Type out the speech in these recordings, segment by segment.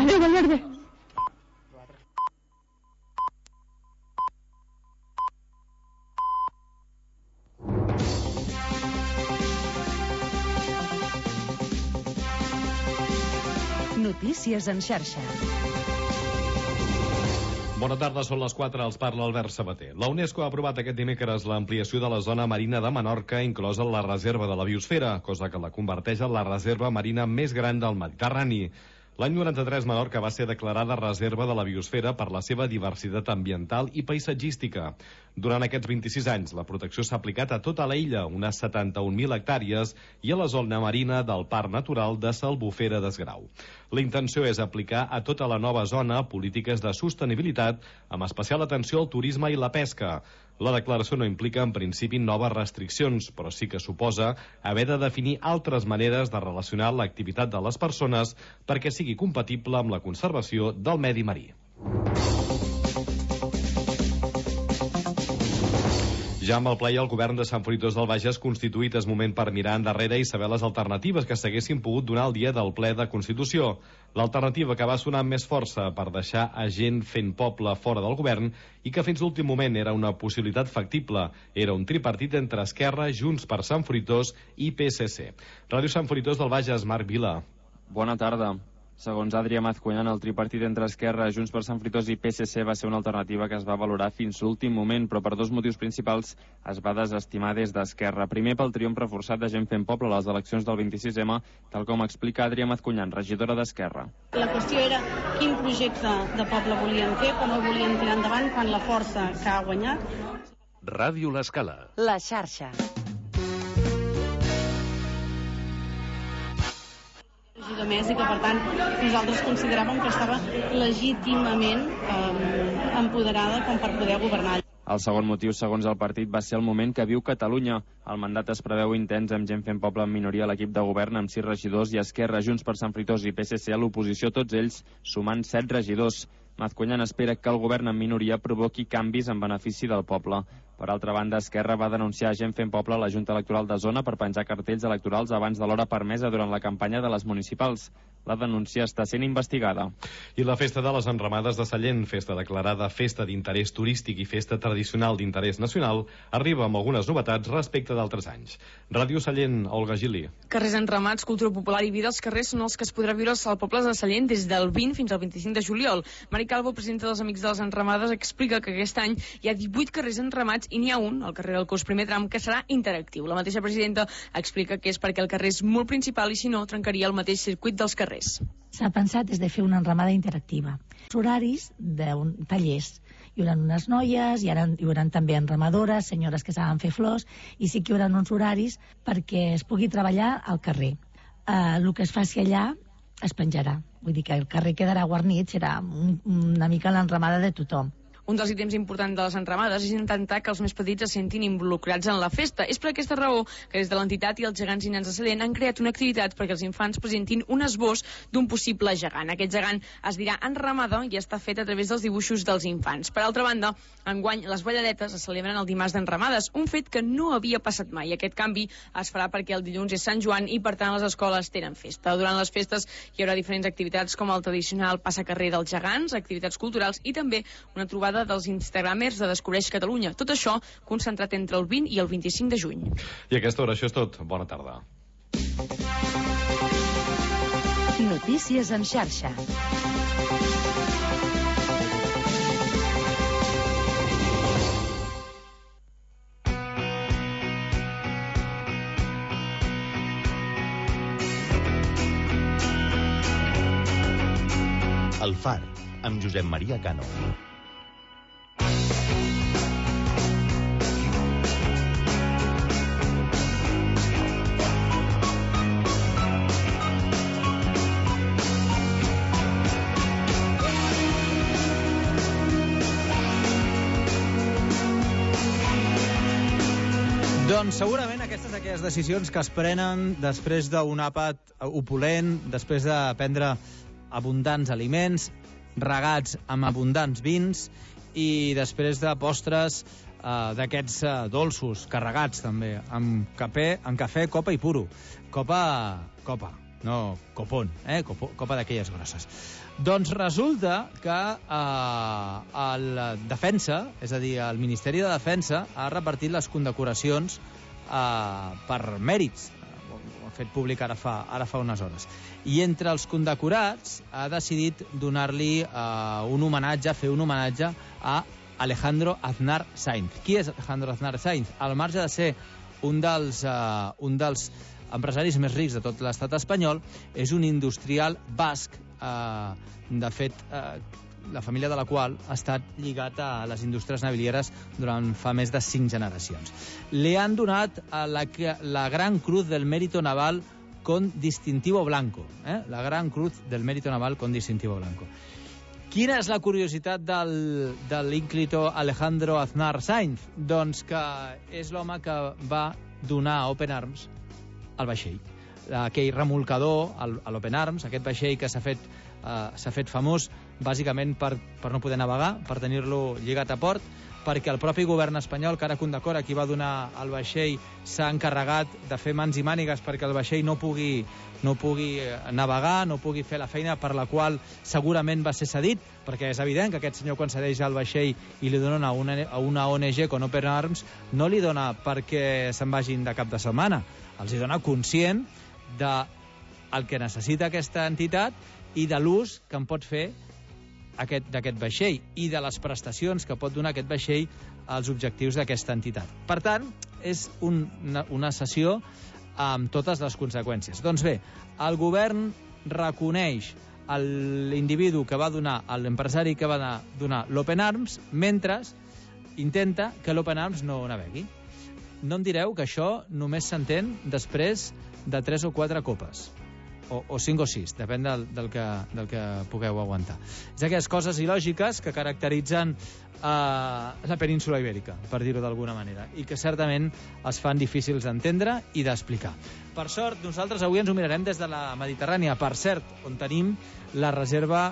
Verde. Notícies en xarxa. Bona tarda, són les 4, els parla Albert Sabater. La UNESCO ha aprovat aquest dimecres l'ampliació de la zona marina de Menorca, inclosa la reserva de la biosfera, cosa que la converteix en la reserva marina més gran del Mediterrani. L'any 93 Menorca va ser declarada reserva de la biosfera per la seva diversitat ambiental i paisatgística. Durant aquests 26 anys, la protecció s'ha aplicat a tota l'illa, unes 71.000 hectàrees, i a la zona marina del Parc Natural de s'Albufera d'Esgrau. La intenció és aplicar a tota la nova zona polítiques de sostenibilitat, amb especial atenció al turisme i la pesca. La declaració no implica, en principi, noves restriccions, però sí que suposa haver de definir altres maneres de relacionar l'activitat de les persones perquè sigui compatible amb la conservació del medi marí. Ja amb el ple i el govern de Sant Fruitós del Bages constituït és moment per mirar endarrere i saber les alternatives que s'haguessin pogut donar el dia del ple de Constitució. L'alternativa que va sonar amb més força per deixar a gent fent poble fora del govern i que fins l'últim moment era una possibilitat factible. Era un tripartit entre Esquerra, Junts per Sant Fruitós i PSC. Ràdio Sant Fruitós del Bages, Marc Vila. Bona tarda. Segons Adrià Mazcuñán, el tripartit entre Esquerra, Junts per Sant Fruitós i PSC va ser una alternativa que es va valorar fins l'últim moment, però per dos motius principals es va desestimar des d'Esquerra. Primer, pel triomf reforçat de Gent fent poble a les eleccions del 26M, tal com explica Adrià Mazcuñán, regidora d'Esquerra. La qüestió era quin projecte de poble volien fer, com el volien tirar endavant, quan la força que ha guanyat. Ràdio L'Escala. La xarxa. Més i que, per tant, nosaltres consideràvem que estava legítimament empoderada com per poder governar. El segon motiu, segons el partit, va ser el moment que viu Catalunya. El mandat es preveu intens amb Gent fent poble en minoria a l'equip de govern amb 6 regidors i Esquerra, Junts per Sant Fruitós i PSC a l'oposició, tots ells sumant 7 regidors. Mazcuñán espera que el govern en minoria provoqui canvis en benefici del poble. Per altra banda, Esquerra va denunciar Gent fent poble a la Junta Electoral de Zona per penjar cartells electorals abans de l'hora permesa durant la campanya de les municipals. La denúncia està sent investigada. I la Festa de les Enramades de Sallent, festa declarada festa d'interès turístic i festa tradicional d'interès nacional, arriba amb algunes novetats respecte d'altres anys. Ràdio Sallent, Olga Gili. Carrers enramats, cultura popular i vida als carrers són els que es podrà viure als pobles de Sallent des del 20 fins al 25 de juliol. Mari Calvo, presidenta dels Amics de les Enramades, explica que aquest any hi ha 18 carrers enramats i n'hi ha un, el carrer del Cos primer tram, que serà interactiu. La mateixa presidenta explica que és perquè el carrer és molt principal i si no trencaria el mateix circuit dels carrers. S'ha pensat des de fer una enramada interactiva. Els horaris de tallers. Hi haurà unes noies, hi haurà també enramadores, senyores que saben fer flors, i sí que hi haurà uns horaris perquè es pugui treballar al carrer. El que es faci allà es penjarà. Vull dir que el carrer quedarà guarnit, serà una mica l'enramada de tothom. Un dels ítems importants de les enramades és intentar que els més petits es sentin involucrats en la festa. És per aquesta raó que des de l'entitat i els gegants i nens de Sallent han creat una activitat perquè els infants presentin un esbós d'un possible gegant. Aquest gegant es dirà enramada i està fet a través dels dibuixos dels infants. Per altra banda, enguany les balladetes es celebren el dimarts d'enramades, un fet que no havia passat mai. Aquest canvi es farà perquè el dilluns és Sant Joan i per tant les escoles tenen festa. Durant les festes hi haurà diferents activitats com el tradicional passacarrer dels gegants, activitats culturals i també una trobada dels instagramers de Descobreix Catalunya. Tot això concentrat entre el 20 i el 25 de juny. I a aquesta hora això és tot. Bona tarda. Notícies en xarxa. El Far, amb Josep Maria Cano. Doncs segurament aquestes aquelles decisions que es prenen després d'un àpat opulent, després de prendre abundants aliments, regats amb abundants vins i després de postres d'aquests dolços, carregats també, amb cafè, copa i puro. Copa no copón, copa d'aquelles grosses. Doncs resulta que el Defensa, és a dir, el Ministeri de Defensa, ha repartit les condecoracions per mèrits. Ho ha fet públic ara fa unes hores. I entre els condecorats ha decidit donar-li fer un homenatge a Alejandro Aznar Sainz. Qui és Alejandro Aznar Sainz? Al marge de ser un dels empresaris més rics de tot l'estat espanyol, és un industrial basc, de fet, la família de la qual ha estat lligat a les indústries navilieres durant fa més de 5 generacions. Li han donat la Gran Cruz del Mérito Naval con distintivo blanco. La Gran Cruz del Mérito Naval con distintivo blanco. Quina és la curiositat de l'ínclito Alejandro Aznar Sainz? Doncs que és l'home que va donar a Open Arms el vaixell. Aquell remolcador, l'Open Arms, aquest vaixell que s'ha fet famós bàsicament per no poder navegar, per tenir-lo lligat a port, perquè el propi govern espanyol, que ara condecora qui va donar el vaixell, s'ha encarregat de fer mans i mànigues perquè el vaixell no pugui navegar, no pugui fer la feina per la qual segurament va ser cedit, perquè és evident que aquest senyor quan cedeix el vaixell i li donen a una ONG com Open Arms, no li dona perquè se'n vagin de cap de setmana, els hi dona conscient del que necessita aquesta entitat i de l'ús que en pot fer d'aquest vaixell i de les prestacions que pot donar aquest vaixell als objectius d'aquesta entitat. Per tant, és una sessió amb totes les conseqüències. Doncs bé, el govern reconeix l'individu que va donar, l'empresari que va donar l'Open Arms, mentre intenta que l'Open Arms no navegui. No em direu que això només s'entén després de 3 o 4 copes. O 5 o 6, depèn del que pugueu aguantar. És aquelles coses il·lògiques que caracteritzen la península ibèrica, per dir-ho d'alguna manera, i que certament es fan difícils d'entendre i d'explicar. Per sort, nosaltres avui ens ho mirarem des de la Mediterrània, per cert, on tenim la reserva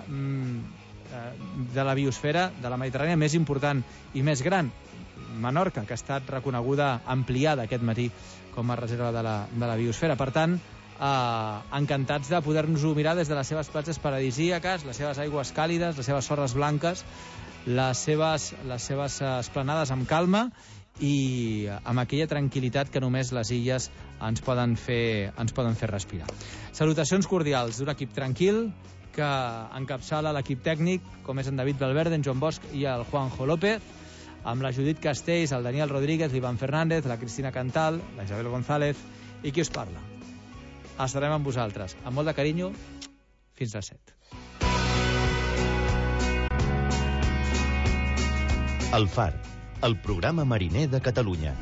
de la biosfera de la Mediterrània més important i més gran, Menorca, que ha estat reconeguda, ampliada aquest matí com a reserva de la biosfera. Per tant, encantats de poder-nos-ho mirar des de les seves platges paradisíaques, les seves aigües càlides, les seves sorres blanques, les seves esplanades amb calma i amb aquella tranquil·litat que només les illes ens poden fer respirar. Salutacions cordials d'un equip tranquil que encapçala l'equip tècnic, com és en David Valverde, en Joan Bosch i el Juanjo López, amb la Judit Castells, el Daniel Rodríguez, l'Ivan Fernández, la Cristina Cantal, la Isabel González i qui us parla. Estarem amb vosaltres. Amb molt de carinyo, fins les 7. El Far, el programa mariner de Catalunya.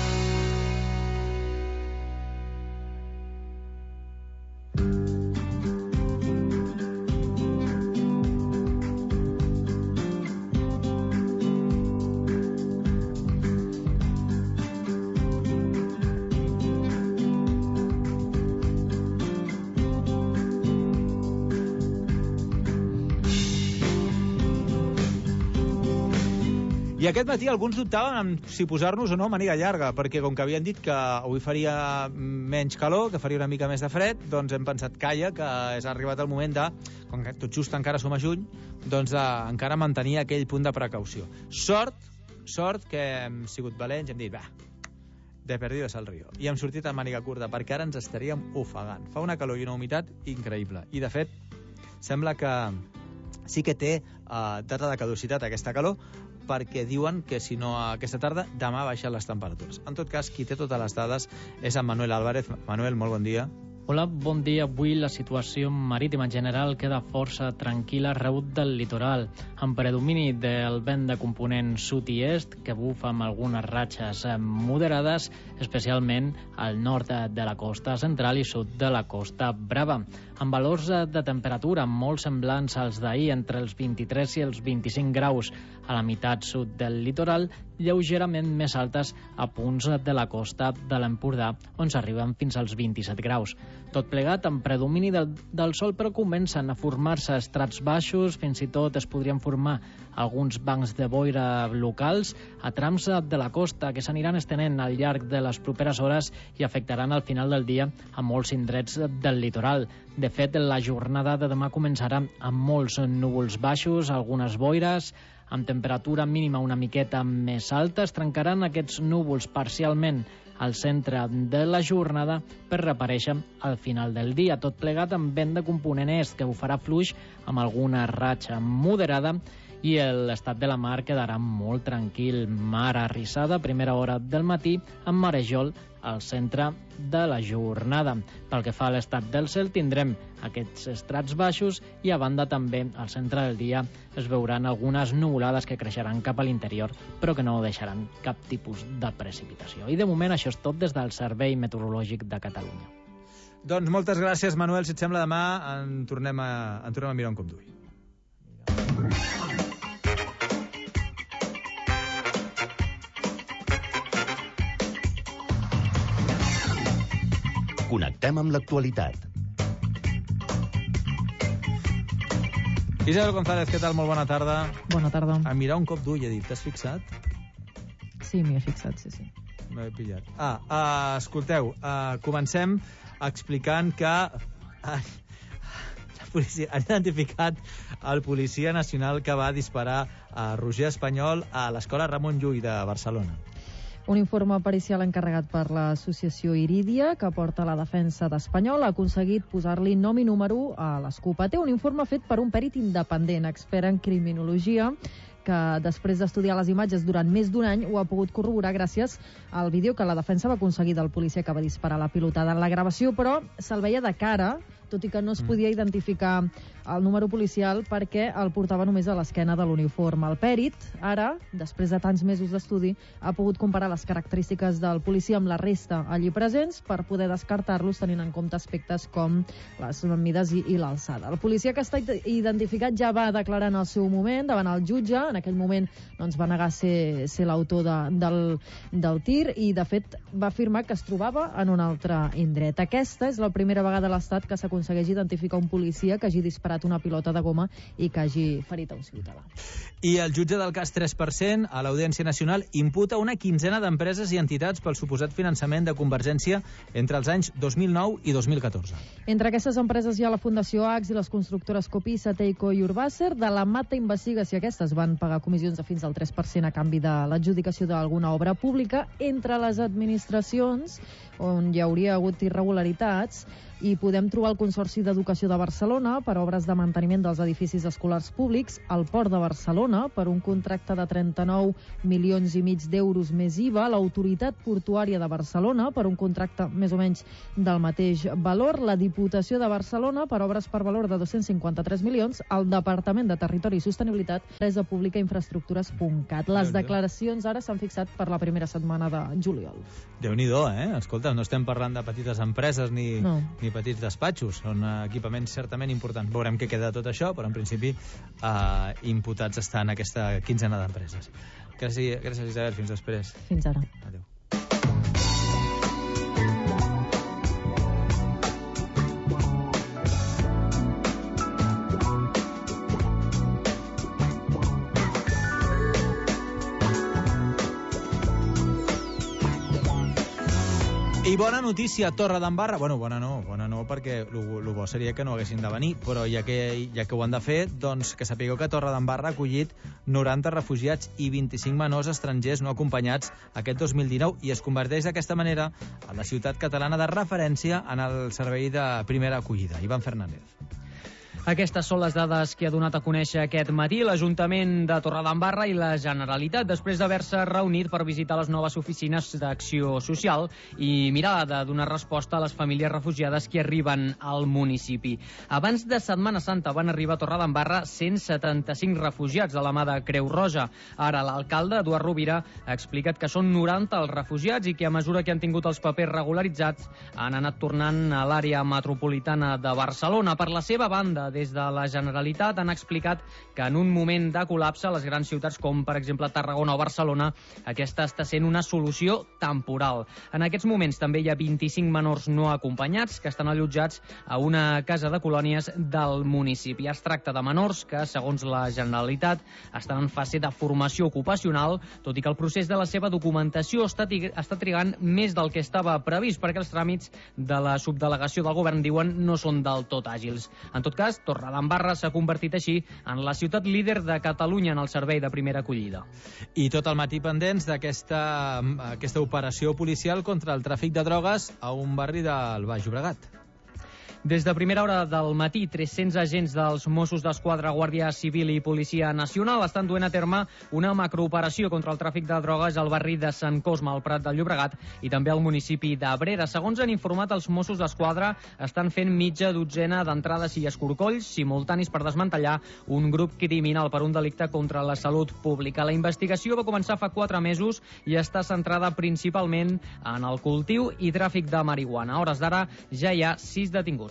I aquest matí alguns dubtaven en si posar-nos o no màniga llarga, perquè com que havien dit que avui faria menys calor, que faria una mica més de fred, doncs hem pensat, calla, que és arribat el moment de, com que tot just encara som a juny, doncs encara mantenir aquell punt de precaució. Sort que hem sigut valents i hem dit, de perdidos al río. I hem sortit a màniga curta, perquè ara ens estaríem ofegant. Fa una calor i una humitat increïble. I, de fet, sembla que sí que té data de caducitat aquesta calor, perquè diuen que si no aquesta tarda, demà baixen les temperatures. En tot cas, qui té totes les dades és en Manuel Álvarez. Manuel, molt bon dia. Hola, bon dia. Avui la situació marítima general queda força tranquil·la rebut del litoral, amb predomini del vent de component sud i est, que bufa amb algunes ratxes moderades, especialment al nord de la costa central i sud de la costa Brava, amb valors de temperatura molt semblants als d'ahir, entre els 23 i els 25 graus a la meitat sud del litoral, lleugerament més altes a punts de la costa de l'Empordà, on s'arriben fins als 27 graus. Tot plegat amb predomini del sol, però comencen a formar-se estrats baixos, fins i tot es podrien formar alguns bancs de boira locals a trams de la costa que s'aniran estenent al llarg de les properes hores i afectaran al final del dia a molts indrets del litoral. De fet, la jornada de demà començarà amb molts núvols baixos, algunes boires, amb temperatura mínima una miqueta més alta. Es trencaran aquests núvols parcialment al centre de la jornada per reaparèixer al final del dia. Tot plegat amb vent de component est que bufarà fluix amb alguna ratxa moderada i l'estat de la mar quedarà molt tranquil. Mar arrissada a primera hora del matí amb marejol al centre de la jornada. Pel que fa a l'estat del cel, tindrem aquests estrats baixos i a banda també al centre del dia es veuran algunes nuvolades que creixeran cap a l'interior però que no deixaran cap tipus de precipitació. I de moment això és tot des del Servei Meteorològic de Catalunya. Doncs moltes gràcies, Manuel. Si et sembla, demà en tornem a mirar un cop d'ull. Connectem amb l'actualitat. Isabel González, què tal? Molt bona tarda. Bona tarda. A mirar un cop d'ull, he dit. T'has fixat? Sí, m'hi he fixat, sí. M'he pillat. Escolteu, comencem explicant que la policia ha identificat el policia nacional que va disparar a Roger Espanyol a l'escola Ramon Llull de Barcelona. Un informe pericial encarregat per l'associació Irídia, que porta la defensa d'Espanyol, ha aconseguit posar-li nom i número a l'escopeter. Un informe fet per un pèrit independent, expert en criminologia, que després d'estudiar les imatges durant més d'un any ho ha pogut corroborar gràcies al vídeo que la defensa va aconseguir del policia que va disparar la pilotada. La gravació, però, se'l veia de cara, tot i que no es podia identificar el número policial perquè el portava només a l'esquena de l'uniforme. El pèrit, ara, després de tants mesos d'estudi, ha pogut comparar les característiques del policia amb la resta allí presents per poder descartar-los tenint en compte aspectes com les mides i l'alçada. El policia que està identificat ja va declarar en el seu moment davant el jutge. En aquell moment doncs, va negar ser l'autor del tir i, de fet, va afirmar que es trobava en un altre indret. Aquesta és la primera vegada a l'Estat que s'aconsegueix identificar un policia que hagi disparat una pilota de goma i que hagi ferit a un ciutadà. I el jutge del cas 3%, a l'Audiència Nacional, imputa una quinzena d'empreses i entitats pel suposat finançament de Convergència entre els anys 2009 i 2014. Entre aquestes empreses hi ha la Fundació AX i les constructores Copisa, Teico i Urbacer. De la Mata investiga si aquestes van pagar comissions de fins al 3% a canvi de l'adjudicació d'alguna obra pública. Entre les administracions on hi hauria hagut irregularitats i podem trobar el Consorci d'Educació de Barcelona per obres de manteniment dels edificis escolars públics, el Port de Barcelona per un contracte de 39 milions i mig d'euros més IVA, l'Autoritat Portuària de Barcelona per un contracte més o menys del mateix valor, la Diputació de Barcelona per obres per valor de 253 milions, el Departament de Territori i Sostenibilitat, Empresa Pública Infraestructures.cat. Les declaracions ara s'han fixat per la primera setmana de juliol. Déu-n'hi-do, Escolta, no estem parlant de petites empreses ni petits despatxos, són equipaments certament importants. Veurem què queda de tot això, però en principi imputats estan aquesta quinzena d'empreses. Gràcies, Isabel, fins després. Fins ara. Adéu. I bona notícia, Torredembarra. Bueno, bona no, perquè el bo seria que no haguessin de venir, però ja que ho han de fer, doncs que sapigueu que Torredembarra ha acollit 90 refugiats i 25 menors estrangers no acompanyats aquest 2019 i es converteix d'aquesta manera en la ciutat catalana de referència en el servei de primera acollida. Ivan Fernández. Aquestes són les dades que ha donat a conèixer aquest matí l'Ajuntament de Torredembarra i la Generalitat després d'haver-se reunit per visitar les noves oficines d'acció social i mirar de donar resposta a les famílies refugiades que arriben al municipi. Abans de Setmana Santa van arribar a Torredembarra 175 refugiats de la mà de Creu Roja. Ara l'alcalde, Eduard Rovira, ha explicat que són 90 els refugiats i que a mesura que han tingut els papers regularitzats han anat tornant a l'àrea metropolitana de Barcelona. Per la seva banda, des de la Generalitat han explicat que en un moment de col·lapse a les grans ciutats com, per exemple, Tarragona o Barcelona, aquesta està sent una solució temporal. En aquests moments també hi ha 25 menors no acompanyats que estan allotjats a una casa de colònies del municipi. Es tracta de menors que, segons la Generalitat, estan en fase de formació ocupacional, tot i que el procés de la seva documentació està trigant més del que estava previst, perquè els tràmits de la subdelegació del govern, diuen, no són del tot àgils. En tot cas, Torredembarra s'ha convertit així en la ciutat líder de Catalunya en el servei de primera acollida. I tot el matí pendents d'aquesta operació policial contra el tràfic de drogues a un barri del Baix Llobregat. Des de primera hora del matí, 300 agents dels Mossos d'Esquadra, Guàrdia Civil i Policia Nacional estan duent a terme una macrooperació contra el tràfic de drogues al barri de Sant Cosme, al Prat del Llobregat, i també al municipi d'Abrera. Segons han informat els Mossos d'Esquadra, estan fent mitja dotzena d'entrades i escorcolls simultanis per desmantellar un grup criminal per un delicte contra la salut pública. La investigació va començar fa 4 mesos i està centrada principalment en el cultiu i tràfic de marihuana. A hores d'ara ja hi ha 6 detinguts.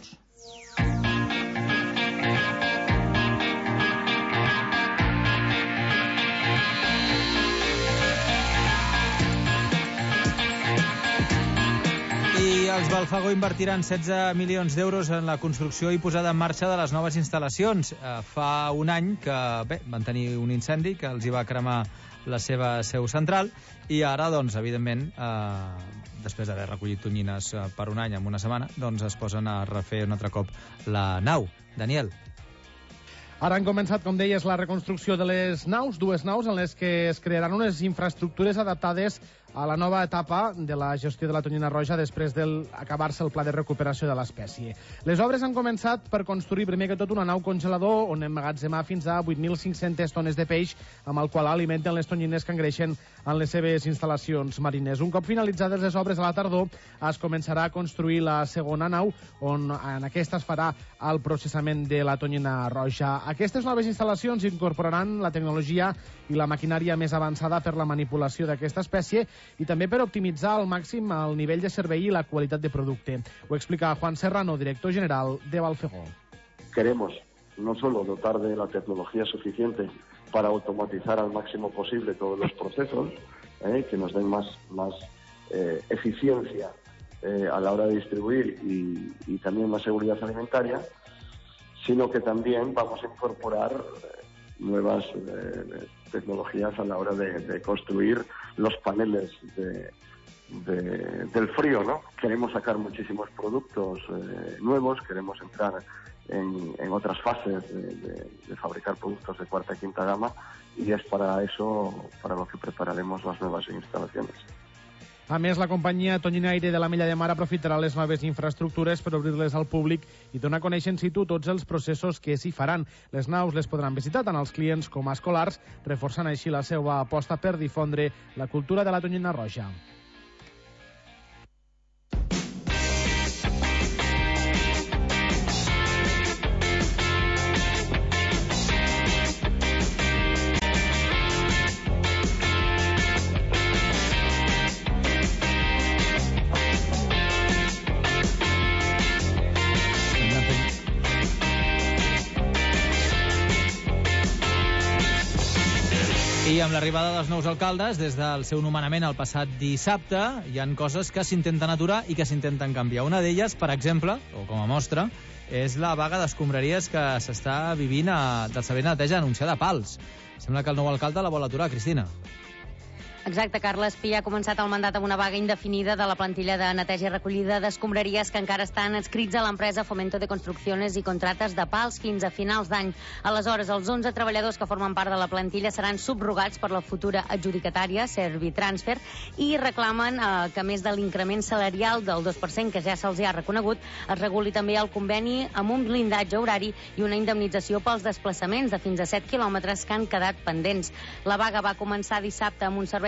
I els Balfago invertiran 16 milions d'euros en la construcció i posada en marxa de les noves instal·lacions. Fa un any que van tenir un incendi que els hi va cremar la seva seu central i ara, doncs, evidentment, després d'haver recollit tonyines per un any en una setmana, doncs es posen a refer un altre cop la nau. Daniel. Ara han començat, com deies, la reconstrucció de les naus, 2 naus en les que es crearan unes infraestructures adaptades a la nova etapa de la gestió de la tonyina roja després d'acabar-se el pla de recuperació de l'espècie. Les obres han començat per construir primer que tot una nau congelador on emmagatzemar fins a 8.500 tones de peix amb el qual alimenten les tonyines que engreixen en les seves instal·lacions marines. Un cop finalitzades les obres a la tardor es començarà a construir la segona nau on en aquesta es farà el processament de la tonyina roja. Aquestes noves instal·lacions incorporaran la tecnologia i la maquinària més avançada per la manipulació d'aquesta espècie i també per optimitzar al màxim el nivell de servei i la qualitat de producte. Ho explica Juan Serrano, director general de Balfegó. Queremos no solo dotar de la tecnología suficiente para automatizar al máximo posible todos los procesos, que nos den más eficiencia a la hora de distribuir y también más seguridad alimentaria, sino que también vamos a incorporar nuevas tecnologías a la hora de construir los paneles del frío, ¿no? Queremos sacar muchísimos productos nuevos, queremos entrar en otras fases de fabricar productos de cuarta y quinta gama y es para eso para lo que prepararemos las nuevas instalaciones. A més, la companyia Tonyinaire de la Mella de Mar aprofitarà les noves infraestructures per obrir-les al públic i donar a conèixer in situ tots els processos que s'hi faran. Les naus les podran visitar tant els clients com a escolars, reforçant així la seva aposta per difondre la cultura de la tonyina roja. I amb l'arribada dels nous alcaldes, des del seu nomenament el passat dissabte, hi han coses que s'intenten aturar i que s'intenten canviar. Una d'elles, per exemple, o com a mostra, és la vaga d'escombraries que s'està vivint del servei de neteja anunciada a Pals. Sembla que el nou alcalde la vol aturar, Cristina. Exacte, Carles. Pi ha començat el mandat amb una vaga indefinida de la plantilla de neteja i recollida d'escombraries que encara estan adscrits a l'empresa Fomento de Construcciones i Contrates de Pals fins a finals d'any. Aleshores, els 11 treballadors que formen part de la plantilla seran subrogats per la futura adjudicatària, Servitransfer, i reclamen que, a més de l'increment salarial del 2% que ja se'ls ha reconegut, es reguli també el conveni amb un blindatge horari i una indemnització pels desplaçaments de fins a 7 quilòmetres que han quedat pendents. La vaga va començar dissabte amb un servei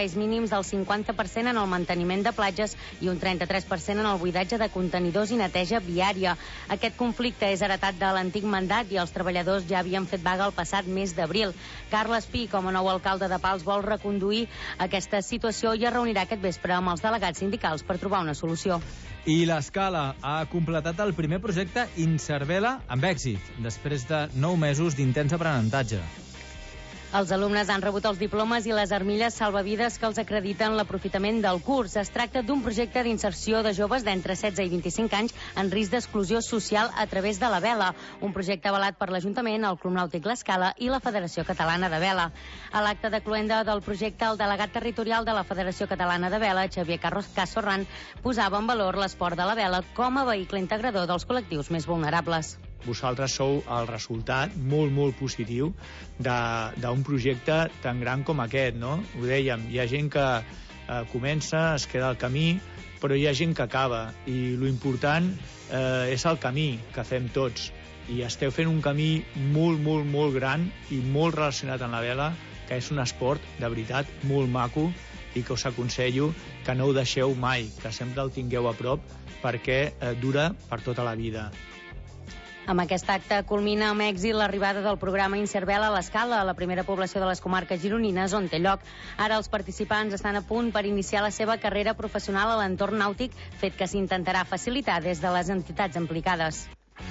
serveis mínims del 50% en el manteniment de platges i un 33% en el buidatge de contenidors i neteja viària. Aquest conflicte és heretat de l'antic mandat i els treballadors ja havien fet vaga el passat mes d'abril. Carles Pi, com a nou alcalde de Pals, vol reconduir aquesta situació i es reunirà aquest vespre amb els delegats sindicals per trobar una solució. I l'Escala ha completat el primer projecte Inservela amb èxit, després de 9 mesos d'intens aprenentatge. Els alumnes han rebut els diplomes i les armilles salvavides que els acrediten l'aprofitament del curs. Es tracta d'un projecte d'inserció de joves d'entre 16 i 25 anys en risc d'exclusió social a través de la vela, un projecte avalat per l'Ajuntament, el Club Nàutic L'Escala i la Federació Catalana de Vela. A l'acte de cloenda del projecte, el delegat territorial de la Federació Catalana de Vela, Xavier Casorran, posava en valor l'esport de la vela com a vehicle integrador dels col·lectius més vulnerables. Vosaltres sou el resultat molt positiu d'un projecte tan gran com aquest, no? Ho dèiem, hi ha gent que comença, es queda al camí, però hi ha gent que acaba, i lo important és el camí que fem tots, i esteu fent un camí molt gran i molt relacionat amb la vela, que és un esport de veritat molt maco i que us aconsello que no ho deixeu mai, que sempre el tingueu a prop perquè dura per tota la vida. Amb aquest acte culmina amb èxit l'arribada del programa Inservela a l'Escala, a la primera població de les comarques gironines on té lloc. Ara els participants estan a punt per iniciar la seva carrera professional a l'entorn nàutic, fet que s'intentarà facilitar des de les entitats implicades.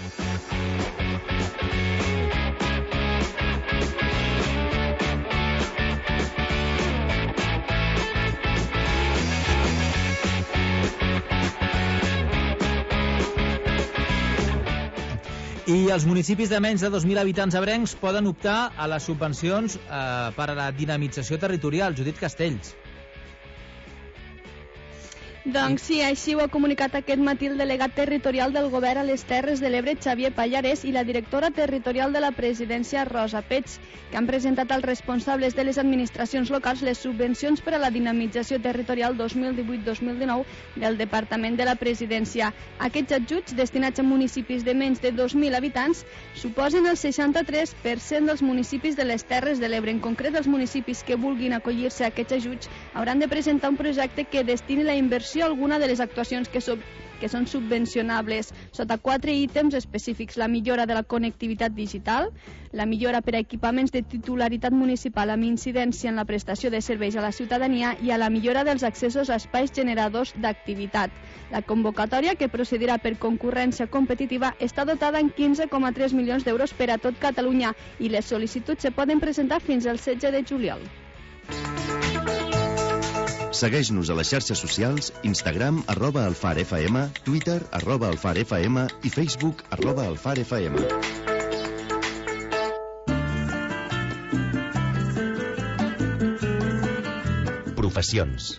I els municipis de menys de 2.000 habitants ebrencs poden optar a les subvencions per a la dinamització territorial. Judit Castells. Doncs sí, així ho ha comunicat aquest matí el delegat territorial del Govern a les Terres de l'Ebre, Xavier Pallares, i la directora territorial de la presidència, Rosa Pets, que han presentat als responsables de les administracions locals les subvencions per a la dinamització territorial 2018-2019 del Departament de la Presidència. Aquests ajuts, destinats a municipis de menys de 2.000 habitants, suposen el 63% dels municipis de les Terres de l'Ebre. En concret, els municipis que vulguin acollir-se a aquests ajuts hauran de presentar un projecte que destini la inversió a alguna de les actuacions que són subvencionables sota 4 ítems específics: la millora de la connectivitat digital, la millora per a equipaments de titularitat municipal amb incidència en la prestació de serveis a la ciutadania i a la millora dels accessos a espais generadors d'activitat. La convocatòria, que procedirà per concurrència competitiva, està dotada en 15,3 milions d'euros per a tot Catalunya i les sol·licituds se poden presentar fins al 16 de juliol. Segueix-nos a les xarxes socials, Instagram, @alfarfm, Twitter, @alfarfm i Facebook, @alfarfm. Professions.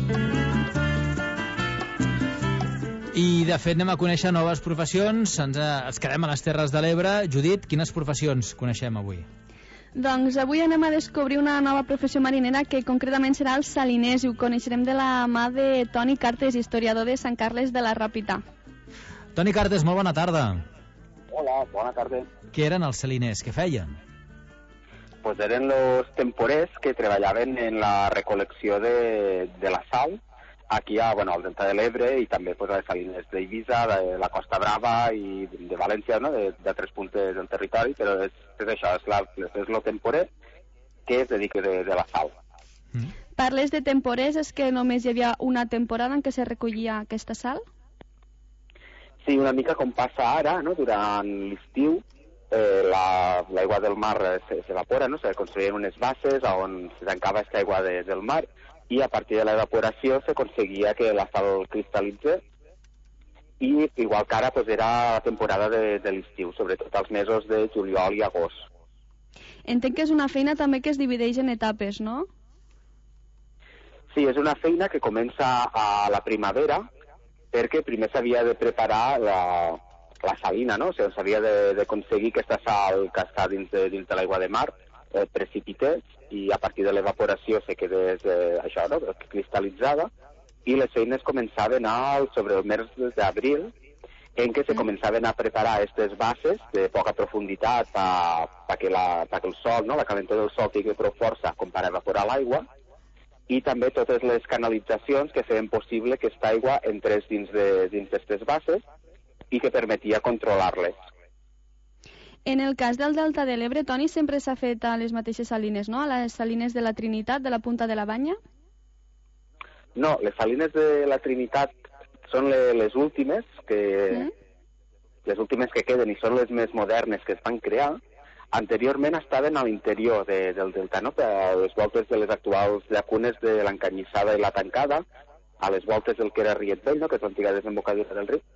I, de fet, anem a conèixer noves professions. Ens quedem a les Terres de l'Ebre. Judit, quines professions coneixem avui? Doncs avui anem a descobrir una nova professió marinera que concretament serà els saliners i ho coneixerem de la mà de Toni Cartes, historiador de Sant Carles de la Ràpita. Toni Cartes, molt bona tarda. Hola, bona tarda. Què eren els saliners? Què feien? Pues eren los temporers que treballaven en la recolecció de la sal aquí al Delta de l'Ebre i també a les salines d'Eivissa, de la Costa Brava i de València, no? de 3 punts del territori, però és això, és el temporer que es dedica de la sal. Parles de temporers, és que només hi havia una temporada en què se recollia aquesta sal? Sí, una mica com passa ara, no? Durant l'estiu l'aigua del mar s'evapora, no? Se construïen unes basses on se tancava aquesta aigua del mar i a partir de l'evaporació s'aconseguia que la sal cristal·litze i igual que ara era la temporada de l'estiu, sobretot als mesos de juliol i agost. Entenc que és una feina també que es divideix en etapes, no? Sí, és una feina que comença a la primavera perquè primer s'havia de preparar la salina, no? O sigui, s'havia d'aconseguir que aquesta sal que està dins de l'aigua de mar precipités i a partir de l'evaporació se quedés això, no? Cristal·litzada, i les feines començaven sobre el mes d'abril en què se començaven a preparar aquestes bases de poca profunditat perquè el sol, no? La calentor del sol tingui prou força com per evaporar l'aigua, i també totes les canalitzacions que feien possible que aquesta aigua entrés dins d'aquestes basses i que permetia controlar-les. En el cas del Delta de l'Ebre, Toni, sempre s'ha fet a les mateixes salines, no? A les salines de la Trinitat, de la Punta de la Banya? No, les salines de la Trinitat són les últimes que queden i són les més modernes que es van crear. Anteriorment estaven a l'interior del delta, no? A les voltes de les actuals llacunes de l'Encanyissada i la Tancada, a les voltes del que era Riet Vell, no? Que és l'antiga desembocadura del riu.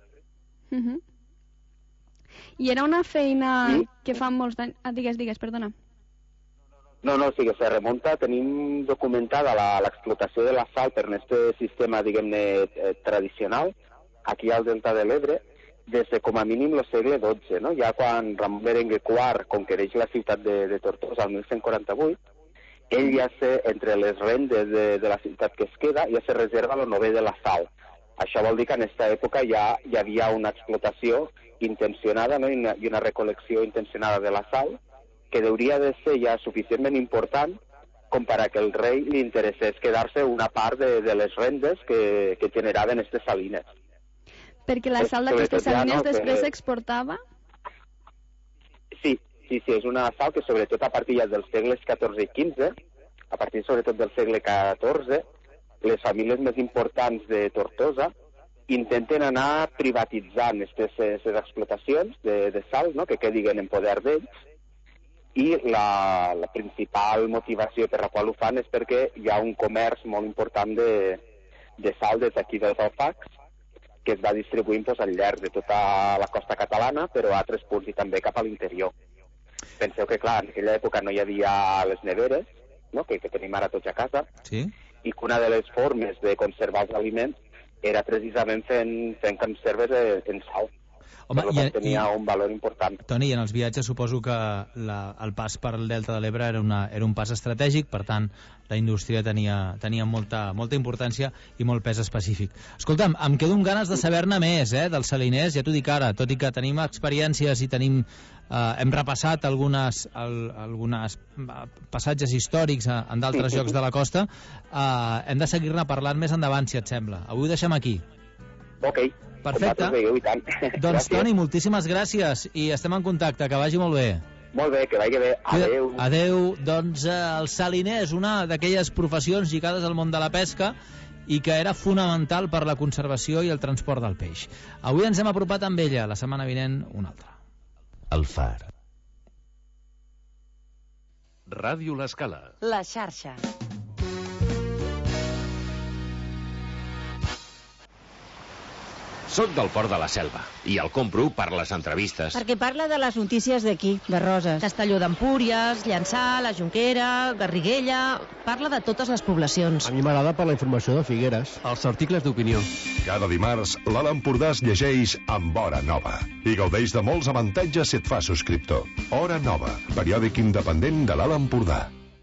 I era una feina que fa molts anys... Digues, perdona. No, sí que se remunta. Tenim documentada l'explotació de la sal per aquest sistema, diguem-ne, tradicional, aquí al Delta de l'Ebre, des de com a mínim el segle XII, no? Ja quan Ramon Berenguer IV conquereix la ciutat de Tortosa el 1148, ell ja entre les rendes de la ciutat que es queda, ja se reserva el nové de la sal. Això vol dir que en aquesta època ja hi havia una explotació intencionada, no? I una recol·lecció intencionada de la sal, que hauria de ser ja suficientment important com per a que el rei li interessés quedar-se una part de les rendes que generaven aquestes salines. Perquè la sal d'aquestes salines després s'exportava? Sí, és una sal que sobretot a partir dels segles XIV i XV, a partir sobretot del segle XIV, les famílies més importants de Tortosa intenten anar privatitzant aquestes explotacions de sal, no? Que quedin en poder d'ells, i la principal motivació per la qual ho fan és perquè hi ha un comerç molt important de sal des d'aquí dels Alfacs, que es va distribuint al llarg de tota la costa catalana, però a altres punts i també cap a l'interior. Penseu que, clar, en aquella època no hi havia les neveres, no? que tenim ara tots a casa, i que una de les formes de conservar els aliments era precisament fent conserves en sal. Home, per tant, tenia un valor important. Toni, i en els viatges suposo que el pas per el Delta de l'Ebre era un pas estratègic, per tant, la indústria tenia molta importància i molt pes específic. Escolta'm, em quedo amb ganes de saber-ne més, dels saliners, ja t'ho dic ara, tot i que tenim experiències i hem repassat algunes passatges històrics en d'altres llocs de la costa, hem de seguir-ne parlant més endavant, si et sembla. Avui ho deixem aquí. Ok. Perfecte. Doncs, Toni, moltíssimes gràcies i estem en contacte. Que vagi molt bé. Molt bé, que vagi bé. Adéu. Adéu. Doncs el saliner és una d'aquelles professions lligades al món de la pesca i que era fonamental per la conservació i el transport del peix. Avui ens hem apropat amb ella, la setmana vinent una altra. El Far. Ràdio L'Escala. La xarxa. Soc del Port de la Selva i el compro per les entrevistes. Perquè parla de les notícies d'aquí, de Roses. Castelló d'Empúries, Llançà, la Jonquera, Garriguella... Parla de totes les poblacions. A mi m'agrada per la informació de Figueres. Els articles d'opinió. Cada dimarts, l'Alt Empordà es llegeix amb Hora Nova i gaudeix de molts avantatges si et fa subscriptor. Hora Nova, periòdic independent de l'Alt Empordà.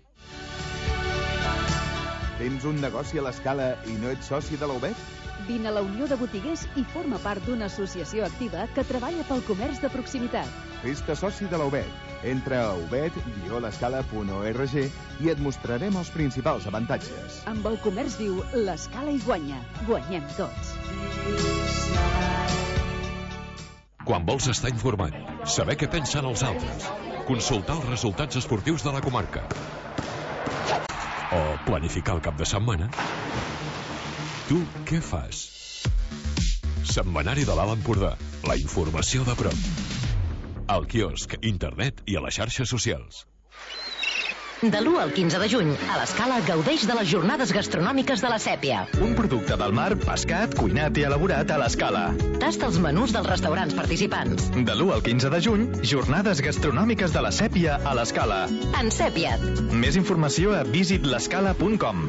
Tens un negoci a l'Escala i no ets soci de la UBET? Vine a la Unió de Botiguers i forma part d'una associació activa que treballa pel comerç de proximitat. Fes-te soci de la UBET. Entra a ubet-l'escala.org i et mostrarem els principals avantatges. Amb el comerç viu, l'Escala hi guanya. Guanyem tots. Quan vols estar informat, saber què pensen els altres, consultar els resultats esportius de la comarca o planificar el cap de setmana, tu què fas? Setmanari de l'Alt Empordà. La informació de prop. Al quiosc, internet i a les xarxes socials. De l'1 al 15 de juny, a l'Escala gaudeix de les jornades gastronòmiques de la Sèpia. Un producte del mar, pescat, cuinat i elaborat a l'Escala. Tasta els menús dels restaurants participants. De l'1 al 15 de juny, jornades gastronòmiques de la Sèpia a l'Escala. En Sèpia. Més informació a visitlescala.com.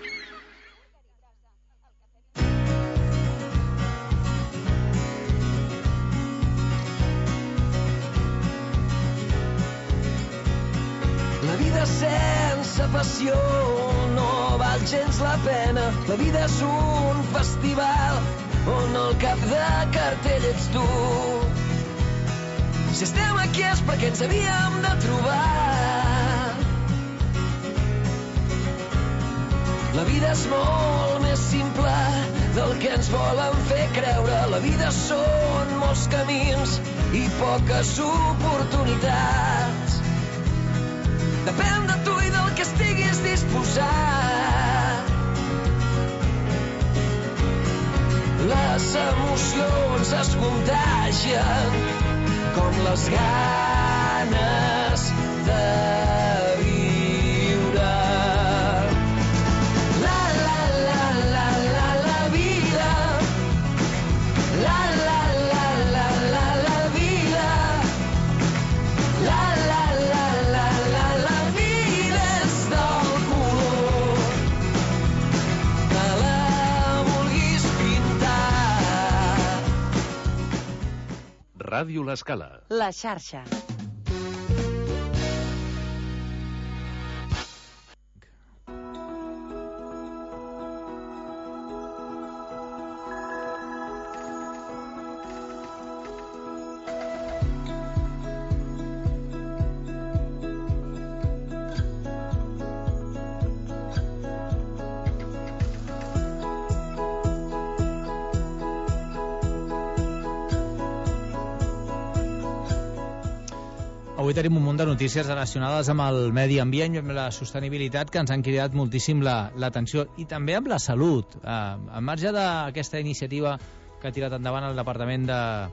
Sense passió no val gens la pena. La vida és un festival on el cap de cartell ets tu. Si estem aquí és perquè ens havíem de trobar. La vida és molt més simple del que ens volen fer creure. La vida són molts camins i poques oportunitats. Depèn de tu i del que estiguis disposat. Les emocions es contagien com les ganes de viure. La, la, la, la, la, la vida. La, la, la, la, la, la vida. La, la, la, la, la, la vida és del color que la vulguis pintar. Ràdio L'Escala. La xarxa. Avui tenim un munt de notícies relacionades amb el medi ambient i amb la sostenibilitat que ens han cridat moltíssim l'atenció i també amb la salut. Al marge d'aquesta iniciativa que ha tirat endavant el Departament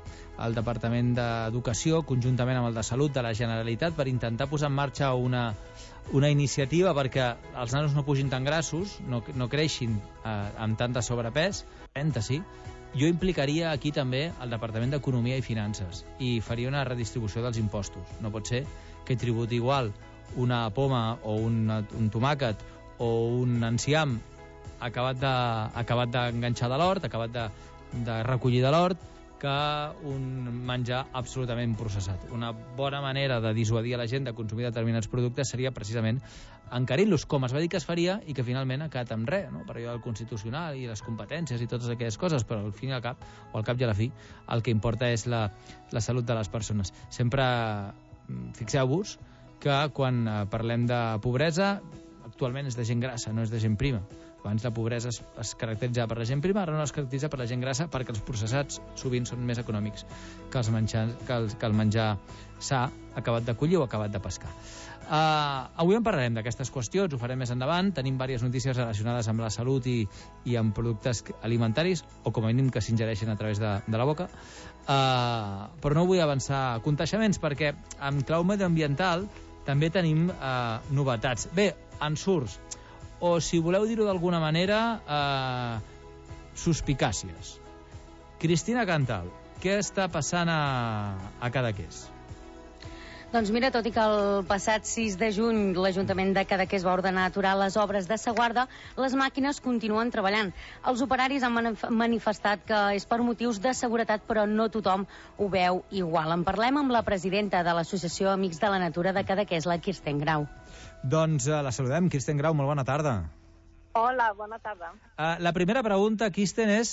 d'Educació, conjuntament amb el de Salut de la Generalitat, per intentar posar en marxa una iniciativa perquè els nanos no pugin tan grassos, no creixin amb tant de sobrepès, sí. Jo implicaria aquí també el Departament d'Economia i Finances i faria una redistribució dels impostos. No pot ser que tributi igual una poma o un tomàquet o un enciam acabat d'enganxar de l'hort, acabat de recollir de l'hort, que un menjar absolutament processat. Una bona manera de dissuadir a la gent de consumir determinats productes seria precisament encarint-los, com es va dir que es faria i que finalment ha quedat amb res, no? Per allò del Constitucional i les competències i totes aquelles coses, però al fin i al cap, o al cap i a la fi, el que importa és la salut de les persones. Sempre fixeu-vos que quan parlem de pobresa, actualment és de gent grassa, no és de gent prima. Abans la pobresa es caracteritzava per la gent prima, ara no es caracteritza per la gent grassa perquè els processats sovint són més econòmics que el menjar sa acabat de collir o acabat de pescar. Avui en parlarem d'aquestes qüestions, ho farem més endavant. Tenim diverses notícies relacionades amb la salut i amb productes alimentaris, o com a mínim que s'ingereixen a través de la boca. Però no vull avançar contaixements perquè en clau mediambiental també tenim novetats. Bé, ensurts, o si voleu dir-ho d'alguna manera, suspicàcies. Cristina Cantal, què està passant a Cadaqués? Doncs mira, tot i que el passat 6 de juny l'Ajuntament de Cadaqués va ordenar aturar les obres de Saguarda, les màquines continuen treballant. Els operaris han manifestat que és per motius de seguretat, però no tothom ho veu igual. En parlem amb la presidenta de l'Associació Amics de la Natura de Cadaqués, la Kirsten Grau. Doncs la saludem. Kirsten Grau, molt bona tarda. Hola, bona tarda. La primera pregunta, Kirsten, és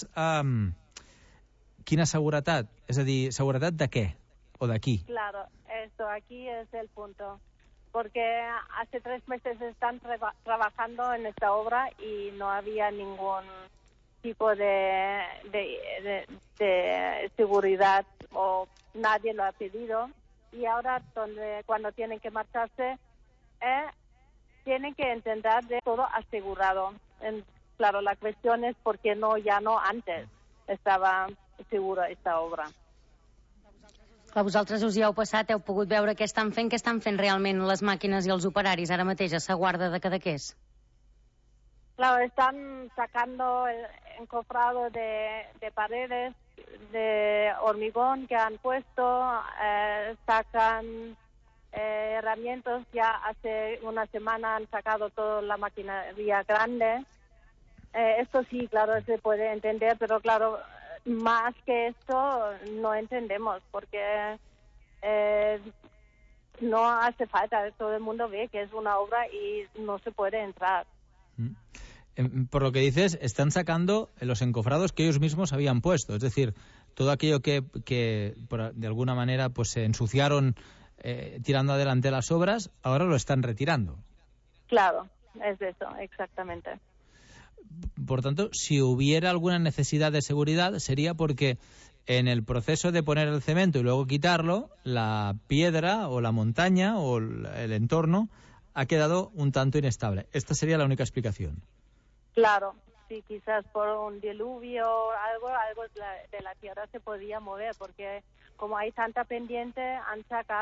quina seguretat? És a dir, seguretat de què? ¿O de aquí? Claro, aquí es el punto. Porque hace 3 meses están trabajando en esta obra y no había ningún tipo de seguridad o nadie lo ha pedido. Y ahora cuando tienen que marcharse, tienen que intentar de todo asegurado. Claro, la cuestión es por qué ya no antes estaba segura esta obra. Clar, vosaltres us hi heu passat, heu pogut veure què estan fent realment les màquines i els operaris ara mateix a Saguarda de Cadaqués? Claro, están sacando el encofrado de paredes de hormigón que han puesto, sacan herramientas, ya hace una semana han sacado toda la maquinaria grande. Esto sí, claro, se puede entender, pero claro, más que esto no entendemos, porque no hace falta, todo el mundo ve que es una obra y no se puede entrar. Por lo que dices, están sacando los encofrados que ellos mismos habían puesto, es decir, todo aquello que de alguna manera pues se ensuciaron tirando adelante las obras, ahora lo están retirando. Claro, es eso, exactamente. Por tanto, si hubiera alguna necesidad de seguridad, sería porque en el proceso de poner el cemento y luego quitarlo, la piedra o la montaña o el entorno ha quedado un tanto inestable. Esta sería la única explicación. Claro, sí, quizás por un diluvio o algo de la tierra se podía mover, porque como hay tanta pendiente, han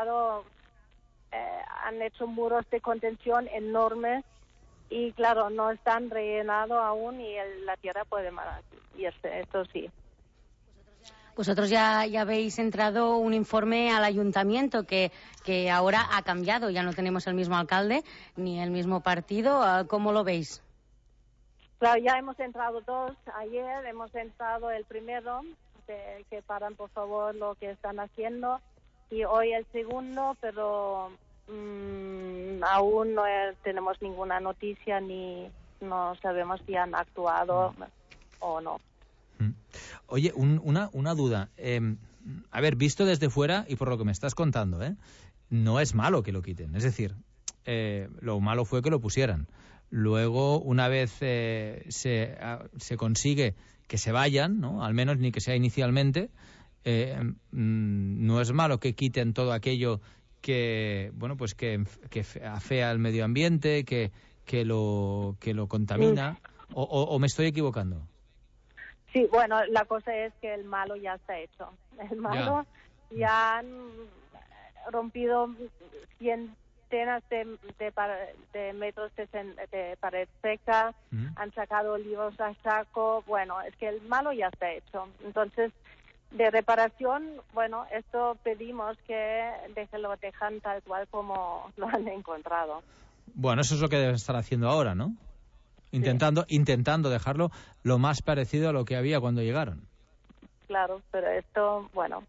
hecho muros de contención enormes y claro, no están rellenados aún y la tierra puede y esto sí. Vosotros ya habéis entrado un informe al ayuntamiento que ahora ha cambiado, ya no tenemos el mismo alcalde ni el mismo partido. ¿Cómo lo veis? Claro, ya hemos entrado 2. Ayer hemos entrado el primero, que paran por favor lo que están haciendo, y hoy el segundo, pero aún no tenemos ninguna noticia ni no sabemos si han actuado o no. Oye, una duda. A ver, visto desde fuera y por lo que me estás contando, no es malo que lo quiten. Es decir, lo malo fue que lo pusieran. Luego, una vez se consigue que se vayan, ¿no? Al menos ni que sea inicialmente, no es malo que quiten todo aquello que, bueno, pues que afea al medio ambiente, que lo contamina. ¿O me estoy equivocando? Sí, bueno, la cosa es que el malo ya está hecho. El malo ya han rompido centenas de metros de pared seca, han sacado libros a saco. Bueno, es que el malo ya está hecho. Entonces, de reparación, bueno, esto pedimos que lo dejan tal cual como lo han encontrado. Bueno, eso es lo que deben estar haciendo ahora, ¿no? Intentando dejarlo lo más parecido a lo que había cuando llegaron. Claro, pero esto, bueno,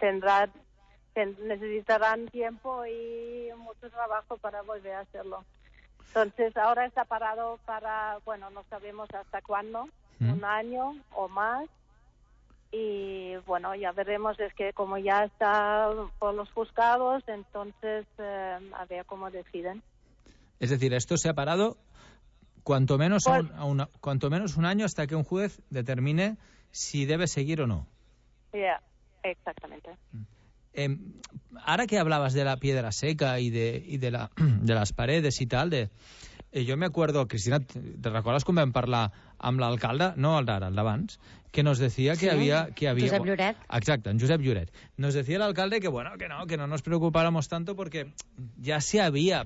necesitarán tiempo y mucho trabajo para volver a hacerlo. Entonces, ahora está parado no sabemos hasta cuándo, un año o más. Y bueno, ya veremos, es que como ya está por los juzgados, entonces a ver cómo deciden. Es decir, esto se ha parado cuanto menos un año hasta que un juez determine si debe seguir o no. Exactamente. Ahora que hablabas de la piedra seca y de las paredes y tal, jo me acuerdo, Cristina, ¿te recordes quan vam parlar amb l'alcalde, no el d'ara, el d'abans, que nos decía que había Josep Lloret. Exacto, en Josep Lloret. Nos decía el alcalde que no nos preocupáramos tanto porque ya se había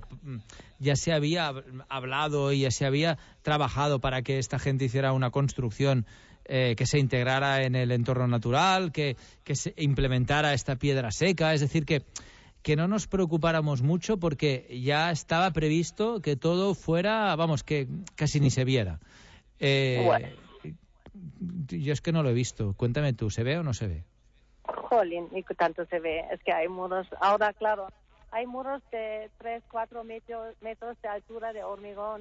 hablado y ya se había trabajado para que esta gente hiciera una construcción que se integrara en el entorno natural, que se implementara esta piedra seca, es decir, que no nos preocupáramos mucho porque ya estaba previsto que todo fuera, que casi ni se viera. Bueno. Yo es que no lo he visto. Cuéntame tú, ¿se ve o no se ve? Jolín, y tanto se ve. Es que hay muros, ahora claro, hay muros de 3-4 metros de altura de hormigón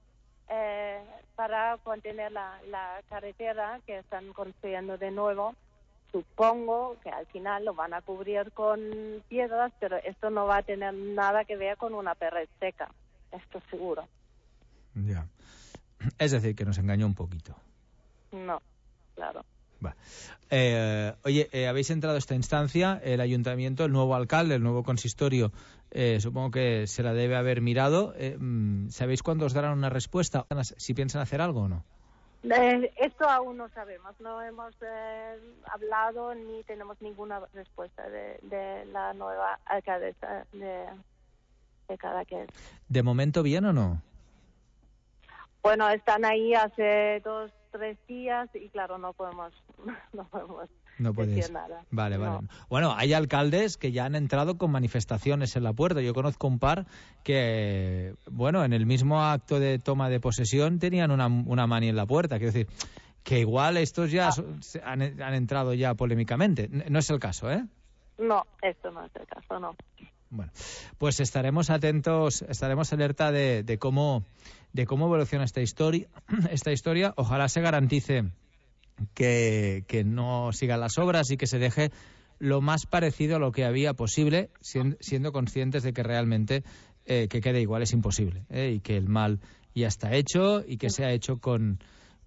para contener la carretera que están construyendo de nuevo. Supongo que al final lo van a cubrir con piedras, pero esto no va a tener nada que ver con una pared seca, esto seguro. Ya. Es decir, que nos engañó un poquito. No, claro. Va. Oye, habéis entrado a esta instancia, el ayuntamiento, el nuevo alcalde, el nuevo consistorio, supongo que se la debe haber mirado. ¿Sabéis cuándo os darán una respuesta? Si piensan hacer algo o no. Esto aún no sabemos, no hemos hablado ni tenemos ninguna respuesta de la nueva alcaldesa de Cadaqués. ¿De momento bien o no? Bueno, están ahí hace 2-3 días y claro, no podemos decir nada. Vale, no. Vale. Bueno, hay alcaldes que ya han entrado con manifestaciones en la puerta. Yo conozco un par que, bueno, en el mismo acto de toma de posesión tenían una mani en la puerta. Quiero decir, que igual estos ya han entrado ya polémicamente. No es el caso, ¿eh? No, esto no es el caso, no. Bueno, pues estaremos atentos, estaremos alerta de cómo evoluciona esta historia. Ojalá se garantice que no sigan las obras y que se deje lo más parecido a lo que había posible, siendo conscientes de que realmente que quede igual es imposible, y que el mal ya está hecho y que se ha hecho con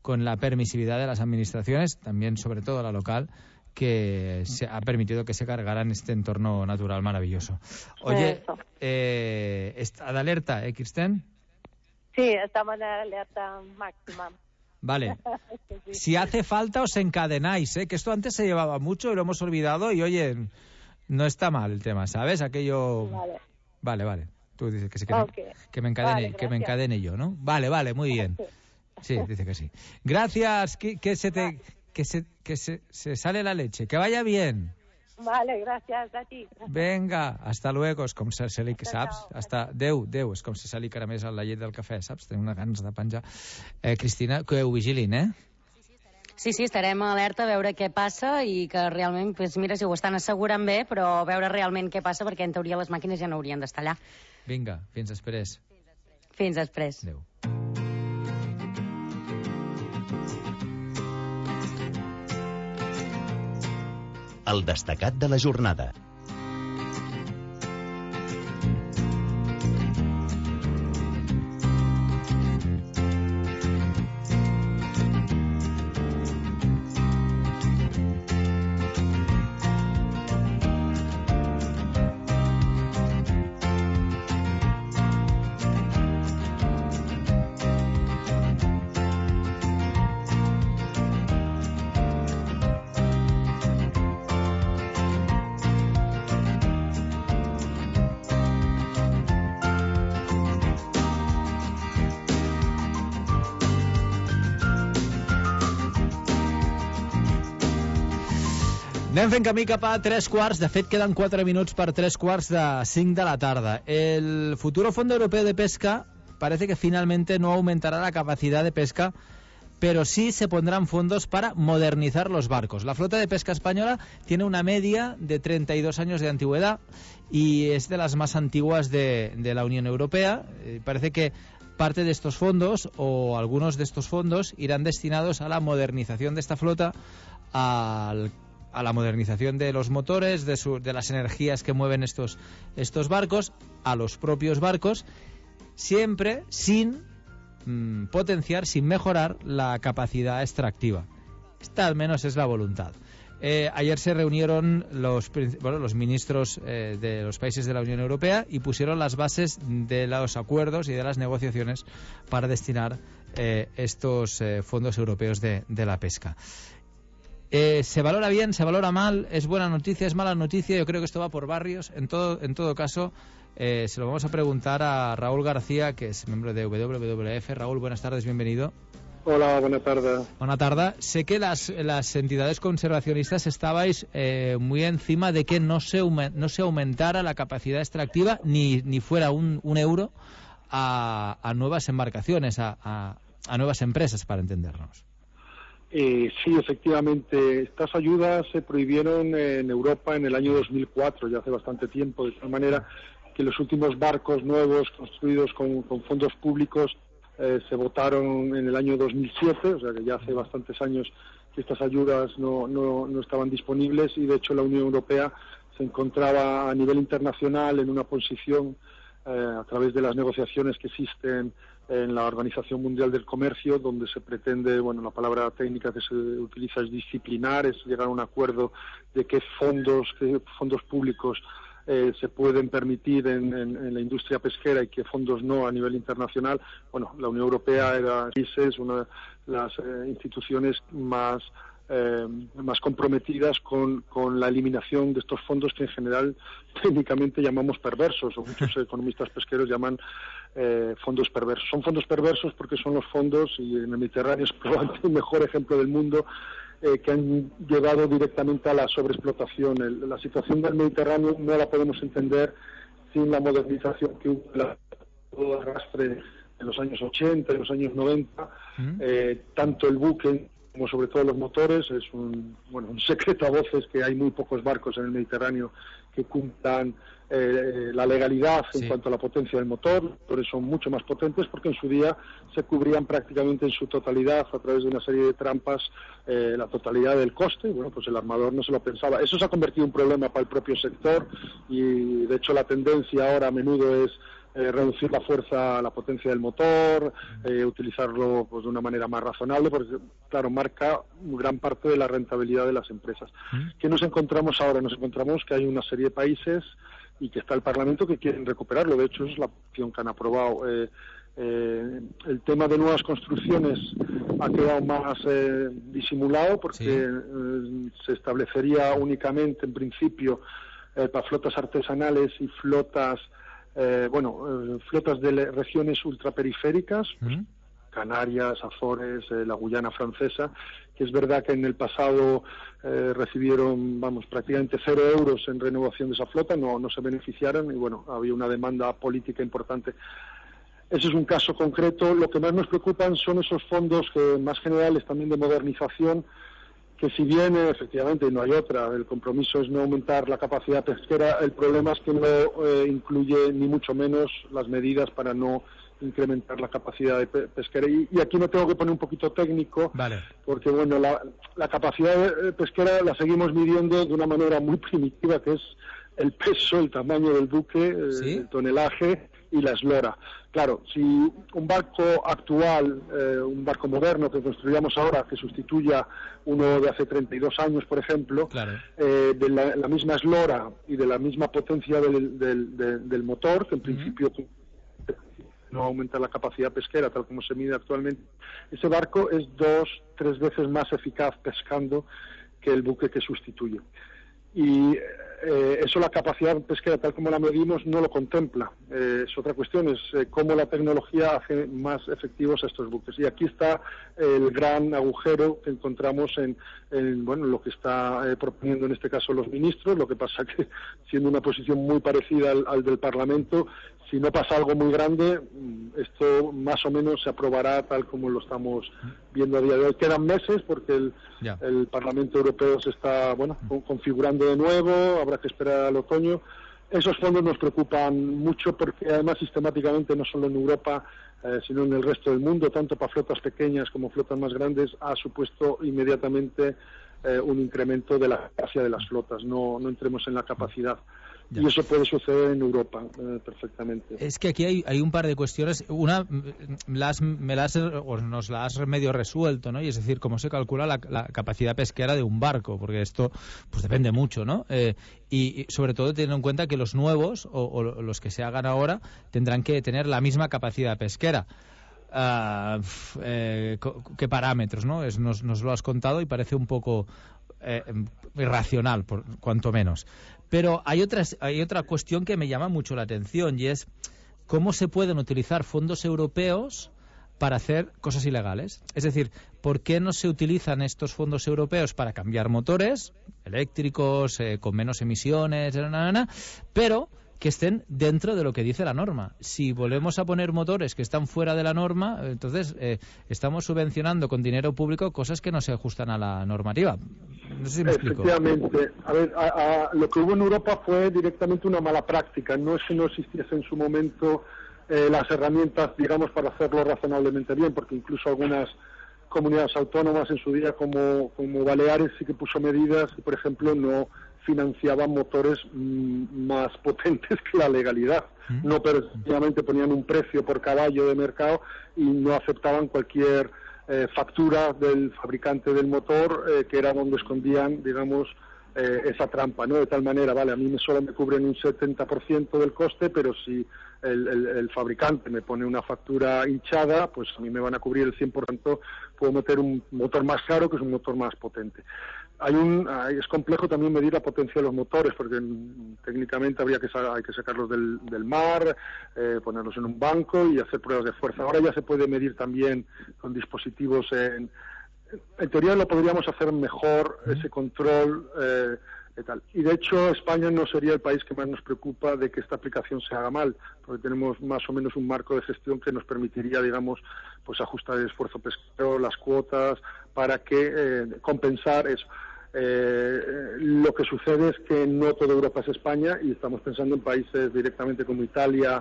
con la permisividad de las administraciones, también sobre todo la local, que se ha permitido que se cargara en este entorno natural maravilloso. Oye, ¿está de alerta, Kirsten? Sí, estamos en alerta máxima. Vale. Si hace falta os encadenáis, que esto antes se llevaba mucho y lo hemos olvidado y, oye, no está mal el tema, ¿sabes? Aquello... Vale. Tú dices que sí, que me encadene, que me encadene yo, ¿no? Vale, muy bien. Sí, dice que sí. Gracias, que se sale la leche. Que vaya bien. Vale, gràcies a ti. Venga, hasta luego. És com se li, saps? Hasta Déu, és com si se li cremés la llet del cafè, saps? Tenc una ganes de penjar. Cristina, que ho vigilin, Sí, estarem alerta a veure què passa i que realment, doncs mira, si ho estan assegurant bé, però veure realment què passa, perquè en teoria les màquines ja no haurien d'estar allà. Vinga, fins després. Fins després. Adéu. El destacat de la jornada. Anem fent camí cap a 3:15. De fet, queden 4 minuts per 3:45 de la tarda. El futuro Fondo Europeo de Pesca parece que finalmente no aumentará la capacidad de pesca, pero sí se pondrán fondos para modernizar los barcos. La flota de pesca española tiene una media de 32 años de antigüedad y es de las más antiguas de la Unión Europea. Parece que parte de estos fondos, o algunos de estos fondos, irán destinados a la modernización de esta flota, a la modernización de los motores, de las energías que mueven estos barcos, a los propios barcos, siempre sin potenciar, sin mejorar la capacidad extractiva. Esta al menos es la voluntad. Ayer se reunieron los ministros de los países de la Unión Europea y pusieron las bases de los acuerdos y de las negociaciones para destinar estos fondos europeos de la pesca. ¿Se valora bien? ¿Se valora mal? ¿Es buena noticia? ¿Es mala noticia? Yo creo que esto va por barrios. En todo caso, se lo vamos a preguntar a Raúl García, que es miembro de WWF. Raúl, buenas tardes, bienvenido. Hola, buenas tardes. Buenas tardes. Sé que las entidades conservacionistas estabais muy encima de que no se aumentara la capacidad extractiva ni fuera un euro a nuevas embarcaciones, a nuevas empresas, para entendernos. Sí, efectivamente. Estas ayudas se prohibieron en Europa en el año 2004, ya hace bastante tiempo, de tal manera que los últimos barcos nuevos construidos con fondos públicos se votaron en el año 2007, o sea que ya hace bastantes años que estas ayudas no estaban disponibles, y de hecho la Unión Europea se encontraba a nivel internacional en una posición, a través de las negociaciones que existen en la Organización Mundial del Comercio, donde se pretende, la palabra técnica que se utiliza es disciplinar, es llegar a un acuerdo de qué fondos públicos se pueden permitir en la industria pesquera y qué fondos no a nivel internacional. La Unión Europea era una de las instituciones más comprometidas con la eliminación de estos fondos que en general técnicamente llamamos perversos, o muchos economistas pesqueros llaman fondos perversos. Son fondos perversos porque son los fondos, y en el Mediterráneo es probablemente el mejor ejemplo del mundo, que han llevado directamente a la sobreexplotación. La situación del Mediterráneo no la podemos entender sin la modernización que hubo, todo el arrastre en los años 80, en los años 90, tanto el buque como sobre todo los motores. Es un secreto a voces que hay muy pocos barcos en el Mediterráneo que cumplan la legalidad en cuanto a la potencia del motor. Los motores son mucho más potentes porque en su día se cubrían prácticamente en su totalidad, a través de una serie de trampas, la totalidad del coste. Pues el armador no se lo pensaba. Eso se ha convertido en un problema para el propio sector, y de hecho la tendencia ahora a menudo es reducir la fuerza, la potencia del motor, utilizarlo pues de una manera más razonable, porque claro, marca gran parte de la rentabilidad de las empresas. ¿Qué nos encontramos ahora? Nos encontramos que hay una serie de países y que está el Parlamento que quieren recuperarlo. De hecho, es la opción que han aprobado. El tema de nuevas construcciones ha quedado más disimulado, porque se establecería únicamente, en principio, para flotas artesanales y flotas flotas de regiones ultraperiféricas, pues, Canarias, Azores, la Guyana francesa, que es verdad que en el pasado recibieron, prácticamente 0 euros en renovación de esa flota, no se beneficiaron, y bueno, había una demanda política importante. Ese es un caso concreto. Lo que más nos preocupan son esos fondos más generales también de modernización, que si bien efectivamente no hay otra, el compromiso es no aumentar la capacidad pesquera, el problema es que no incluye ni mucho menos las medidas para no incrementar la capacidad de pesquera. Y aquí me tengo que poner un poquito técnico, porque bueno, la capacidad pesquera la seguimos midiendo de una manera muy primitiva, que es el peso, el tamaño del buque, el tonelaje y la eslora. Claro, si un barco actual, un barco moderno que construyamos ahora, que sustituya uno de hace 32 años, por ejemplo, de la misma eslora y de la misma potencia del motor, que en principio no aumenta la capacidad pesquera tal como se mide actualmente, ese barco es 2-3 veces más eficaz pescando que el buque que sustituye. Y eso, la capacidad pesquera tal como la medimos no lo contempla. Es otra cuestión, es cómo la tecnología hace más efectivos a estos buques. Y aquí está el gran agujero que encontramos en lo que está proponiendo en este caso los ministros. Lo que pasa que, siendo una posición muy parecida al del Parlamento, si no pasa algo muy grande, esto más o menos se aprobará tal como lo estamos viendo a día de hoy. Quedan meses porque el Parlamento Europeo se está configurando de nuevo, habrá que esperar al otoño. Esos fondos nos preocupan mucho porque además sistemáticamente, no solo en Europa, sino en el resto del mundo, tanto para flotas pequeñas como flotas más grandes, ha supuesto inmediatamente un incremento de la capacidad de las flotas. No entremos en la capacidad. Y eso puede suceder en Europa perfectamente. Es que aquí hay un par de cuestiones. Una, nos la has medio resuelto, ¿no? Y es decir, cómo se calcula la capacidad pesquera de un barco, porque esto pues depende mucho, ¿no? Y sobre todo teniendo en cuenta que los nuevos o los que se hagan ahora tendrán que tener la misma capacidad pesquera. ¿Qué parámetros, no? Nos lo has contado y parece un poco irracional, por cuanto menos. Pero hay otra cuestión que me llama mucho la atención, y es cómo se pueden utilizar fondos europeos para hacer cosas ilegales. Es decir, ¿por qué no se utilizan estos fondos europeos para cambiar motores eléctricos, con menos emisiones, pero que estén dentro de lo que dice la norma? Si volvemos a poner motores que están fuera de la norma, entonces estamos subvencionando con dinero público cosas que no se ajustan a la normativa. No sé si me explico. Efectivamente. A ver, lo que hubo en Europa fue directamente una mala práctica. No es que no existiese en su momento las herramientas, digamos, para hacerlo razonablemente bien, porque incluso algunas comunidades autónomas en su día, como Baleares, sí que puso medidas y, por ejemplo, no financiaban motores más potentes que la legalidad. No, pero sencillamente ponían un precio por caballo de mercado y no aceptaban cualquier factura del fabricante del motor, que era donde escondían, digamos, esa trampa, ¿no? De tal manera, vale, a mí solo me cubren un 70% del coste, pero si el fabricante me pone una factura hinchada, pues a mí me van a cubrir el 100%, puedo meter un motor más caro, que es un motor más potente. Es complejo también medir la potencia de los motores, porque técnicamente hay que sacarlos del mar, ponerlos en un banco y hacer pruebas de fuerza. Ahora ya se puede medir también con dispositivos en teoría lo podríamos hacer mejor, ese control y tal. Y de hecho España no sería el país que más nos preocupa de que esta aplicación se haga mal, porque tenemos más o menos un marco de gestión que nos permitiría, digamos, pues ajustar el esfuerzo pesquero, las cuotas, para que compensar eso. Lo que sucede es que no toda Europa es España y estamos pensando en países directamente como Italia,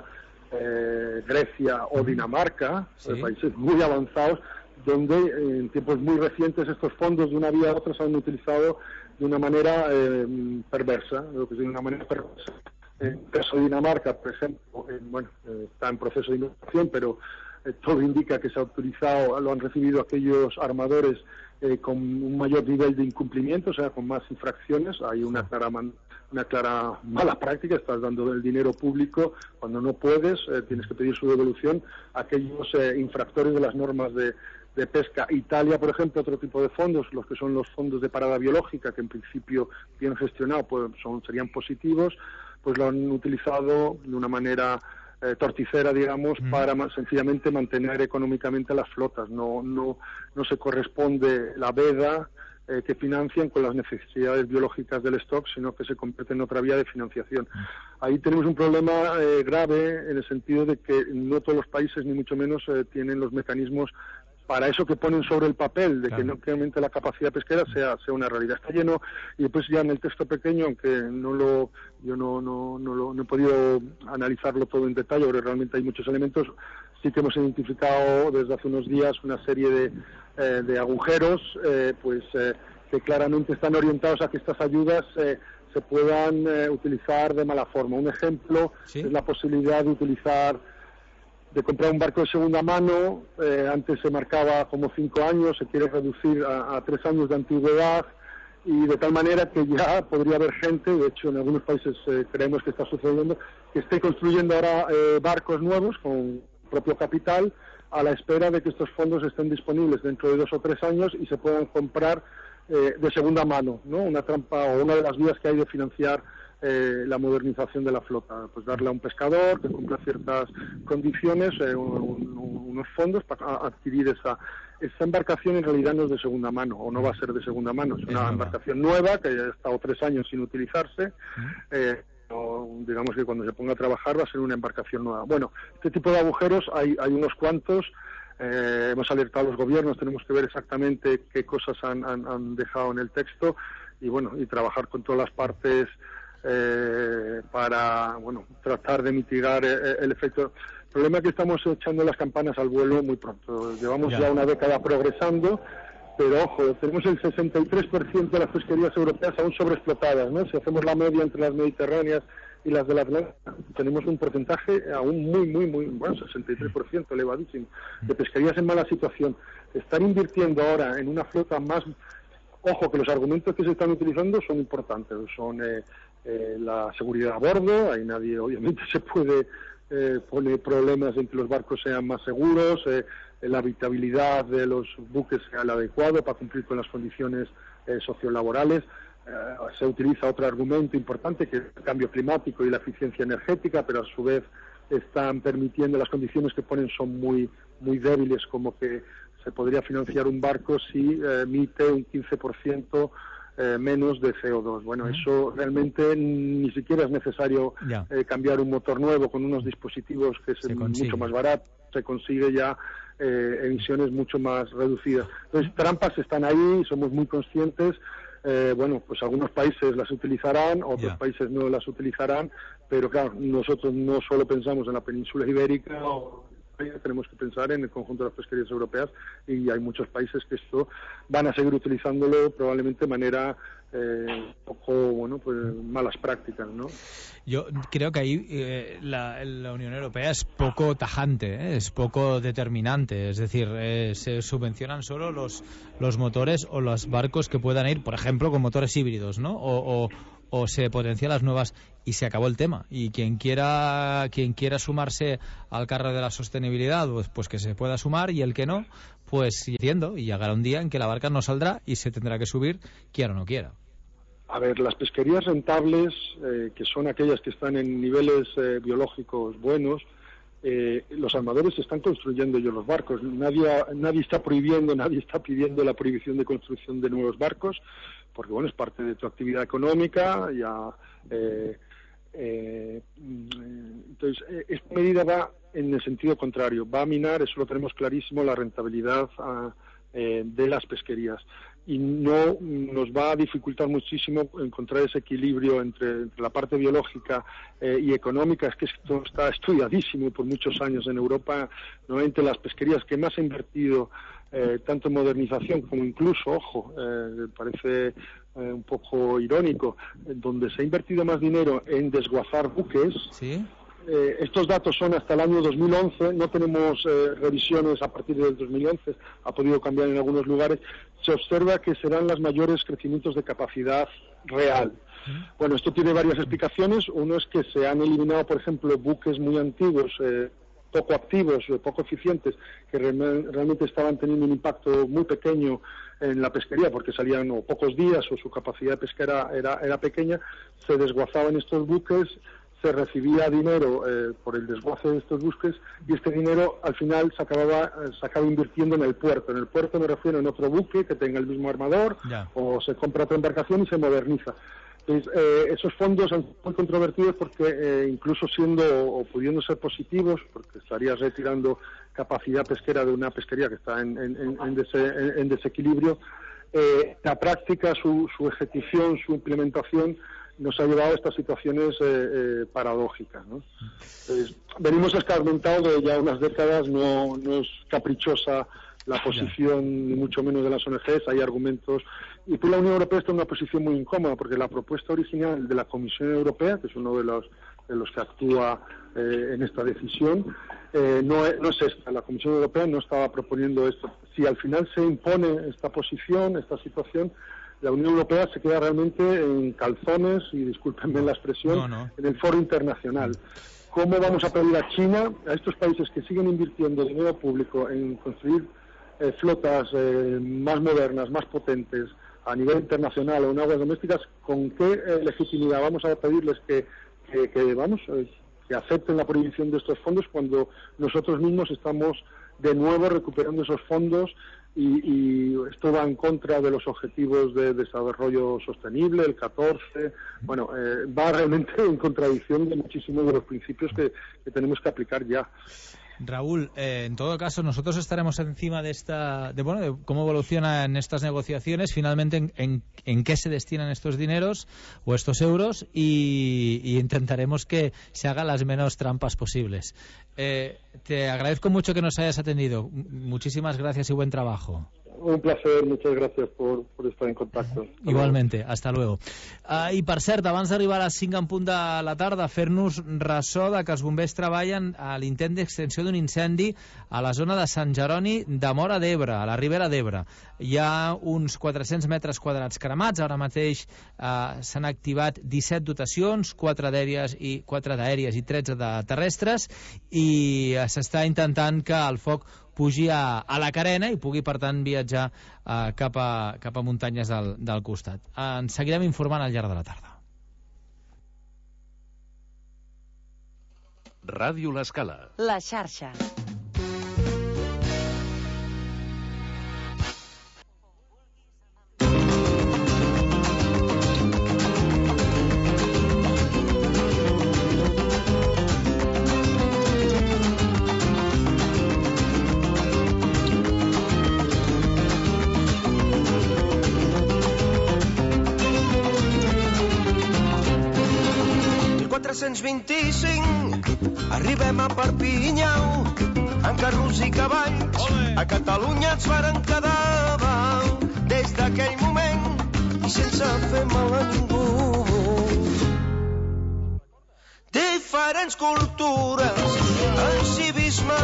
Grecia o Dinamarca, países muy avanzados, donde en tiempos muy recientes estos fondos de una vía a otra se han utilizado de una manera perversa, En el caso de Dinamarca, por ejemplo, está en proceso de investigación, pero todo indica que se ha autorizado, lo han recibido aquellos armadores con un mayor nivel de incumplimiento, o sea, con más infracciones. Hay una clara mala práctica, estás dando el dinero público cuando no puedes, tienes que pedir su devolución a aquellos infractores de las normas de pesca. Italia, por ejemplo, otro tipo de fondos, los que son los fondos de parada biológica, que en principio bien gestionados serían positivos, pues lo han utilizado de una manera torticera, digamos, para sencillamente mantener económicamente las flotas. No se corresponde la veda que financian con las necesidades biológicas del stock, sino que se convierte en otra vía de financiación. Ahí tenemos un problema grave en el sentido de que no todos los países, ni mucho menos, tienen los mecanismos para eso que ponen sobre el papel, de que no realmente la capacidad pesquera sea una realidad. Está lleno, y después ya en el texto pequeño, aunque yo no he podido analizarlo todo en detalle, porque realmente hay muchos elementos, sí que hemos identificado desde hace unos días una serie de agujeros, que claramente están orientados a que estas ayudas se puedan utilizar de mala forma. Un ejemplo es la posibilidad de comprar un barco de segunda mano. Antes se marcaba como 5 años, se quiere reducir a 3 años de antigüedad, y de tal manera que ya podría haber gente, de hecho en algunos países creemos que está sucediendo, que esté construyendo ahora barcos nuevos con propio capital, a la espera de que estos fondos estén disponibles dentro de 2 o 3 años y se puedan comprar de segunda mano, ¿no? Una trampa o una de las vías que hay de financiar la modernización de la flota, pues darle a un pescador que cumpla ciertas condiciones, unos fondos para adquirir esa embarcación. En realidad no es de segunda mano, o no va a ser de segunda mano, es una embarcación nueva que ha estado 3 años sin utilizarse, digamos que cuando se ponga a trabajar va a ser una embarcación nueva. Bueno, este tipo de agujeros hay unos cuantos. Hemos alertado a los gobiernos, tenemos que ver exactamente qué cosas han dejado en el texto y trabajar con todas las partes para tratar de mitigar el efecto. El problema es que estamos echando las campanas al vuelo muy pronto. Llevamos ya una década progresando, pero ojo, tenemos el 63% de las pesquerías europeas aún sobreexplotadas, ¿no? Si hacemos la media entre las mediterráneas y las del Atlántico, tenemos un porcentaje aún muy, 63%, elevadísimo, de pesquerías en mala situación. Estar invirtiendo ahora en una flota más... Ojo, que los argumentos que se están utilizando son importantes, son la seguridad a bordo, ahí nadie obviamente se puede poner problemas en que los barcos sean más seguros, la habitabilidad de los buques sea el adecuado para cumplir con las condiciones sociolaborales. Se utiliza otro argumento importante, que es el cambio climático y la eficiencia energética, pero a su vez están permitiendo, las condiciones que ponen son muy débiles, como que se podría financiar un barco si emite un 15% menos de CO2. Bueno, eso realmente ni siquiera es necesario cambiar un motor nuevo con unos dispositivos que es mucho más barato, se consigue ya emisiones mucho más reducidas. Entonces, trampas están ahí, somos muy conscientes. Pues algunos países las utilizarán, otros países no las utilizarán, pero claro, nosotros no solo pensamos en la península ibérica, tenemos que pensar en el conjunto de las pesquerías europeas, y hay muchos países que esto van a seguir utilizándolo probablemente de manera malas prácticas, ¿no? Yo creo que ahí la Unión Europea es poco tajante, es poco determinante, es decir, se subvencionan solo los motores o los barcos que puedan ir, por ejemplo, con motores híbridos, ¿no? O se potencian las nuevas y se acabó el tema. Y quien quiera sumarse al carro de la sostenibilidad, pues que se pueda sumar, y el que no, pues yendo, y llegará un día en que la barca no saldrá y se tendrá que subir, quiera o no quiera. A ver, las pesquerías rentables, que son aquellas que están en niveles biológicos buenos, los armadores están construyendo ellos los barcos. Nadie está prohibiendo, nadie está pidiendo la prohibición de construcción de nuevos barcos, porque es parte de tu actividad económica. Entonces, esta medida va en el sentido contrario, va a minar, eso lo tenemos clarísimo, la rentabilidad de las pesquerías, y no nos va a dificultar muchísimo encontrar ese equilibrio entre la parte biológica y económica. Es que esto está estudiadísimo por muchos años en Europa. Normalmente las pesquerías que más ha invertido tanto en modernización como incluso, parece un poco irónico, donde se ha invertido más dinero en desguazar buques. ¿Sí? Estos datos son hasta el año 2011, no tenemos revisiones a partir del 2011, ha podido cambiar en algunos lugares. Se observa que serán los mayores crecimientos de capacidad real. Bueno, esto tiene varias explicaciones. Uno es que se han eliminado, por ejemplo, buques muy antiguos, poco activos, poco eficientes, que realmente estaban teniendo un impacto muy pequeño en la pesquería, porque salían pocos días o su capacidad de pesca era pequeña. Se desguazaban estos buques, se recibía dinero por el desguace de estos buques, y este dinero al final se acaba invirtiendo en el puerto. En el puerto me refiero en otro buque que tenga el mismo armador, o se compra otra embarcación y se moderniza. Entonces, esos fondos son muy controvertidos porque incluso siendo o pudiendo ser positivos, porque estarías retirando capacidad pesquera de una pesquería que está en desequilibrio, la práctica, su ejecución, su implementación nos ha llevado a estas situaciones paradójicas, ¿no? Entonces, venimos escarmentados de ya unas décadas, no es caprichosa la posición, ni mucho menos de las ONGs, hay argumentos. Y pues la Unión Europea está en una posición muy incómoda, porque la propuesta original de la Comisión Europea, que es uno de los que actúa en esta decisión, no es esta. La Comisión Europea no estaba proponiendo esto. Si al final se impone esta posición, esta situación, la Unión Europea se queda realmente en calzones, y discúlpenme la expresión, en el foro internacional. ¿Cómo vamos a pedir a China, a estos países que siguen invirtiendo dinero público en construir flotas más modernas, más potentes, a nivel internacional o en aguas domésticas, con qué legitimidad vamos a pedirles que acepten la prohibición de estos fondos, cuando nosotros mismos estamos de nuevo recuperando esos fondos, y esto va en contra de los objetivos de desarrollo sostenible, el 14, bueno, va realmente en contradicción de muchísimos de los principios que tenemos que aplicar ya. Raúl, en todo caso, nosotros estaremos encima de cómo evolucionan estas negociaciones, finalmente en qué se destinan estos dineros o estos euros, y intentaremos que se hagan las menos trampas posibles. Te agradezco mucho que nos hayas atendido. Muchísimas gracias y buen trabajo. Un placer, muchas gracias por estar en contacto. Igualmente, hasta luego. I per cert, abans d'arribar a les 5 en punt de la tarda, fer-nos ressò de que els bombers treballen a l'intent d'extensió d'un incendi a la zona de Sant Jeroni de Móra d'Ebre, a la Ribera d'Ebre. Hi ha uns 400 metres quadrats cremats, ara mateix s'han activat 17 dotacions, 4 d'aèries i 13 de terrestres, i s'està intentant que el foc pugi a la carena i pugui, per tant, viatjar cap a muntanyes del costat. Ens seguirem informant al llarg de la tarda. Ràdio L'Escala. La xarxa. Arribem a Perpinyau en carros i cavalls. A Catalunya ens varen quedar des d'aquell moment i sense fer mal a ningú. Diferents cultures, en civisme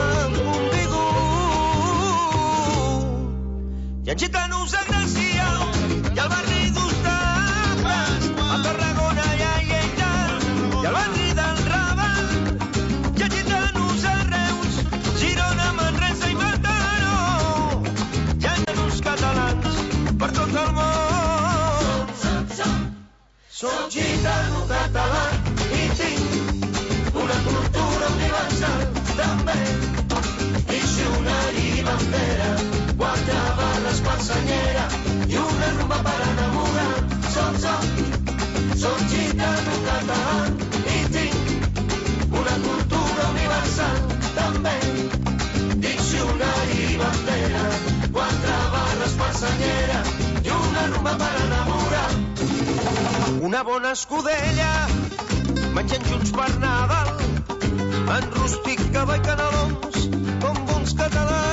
convigut. Hi ha gitanos a Gràcia i al barri d'Hostaques, a Tarragona i a Lleida i al barri del Raval. Hi ha gitanos a Reus, Girona, Manresa i Mataró. Hi ha gitanos catalans per tot el món. Soc gitano català i tinc una cultura universal també. Diccionari i bandera, 4 barres per senyera i una rumba per enamorar. Soc gitano català i tinc una cultura universal també. Diccionari i bandera, 4 barres per senyera i una rumba per enamorar. Una bona escudella, menjant junts per Nadal, en rústic, cava i canelons, com bons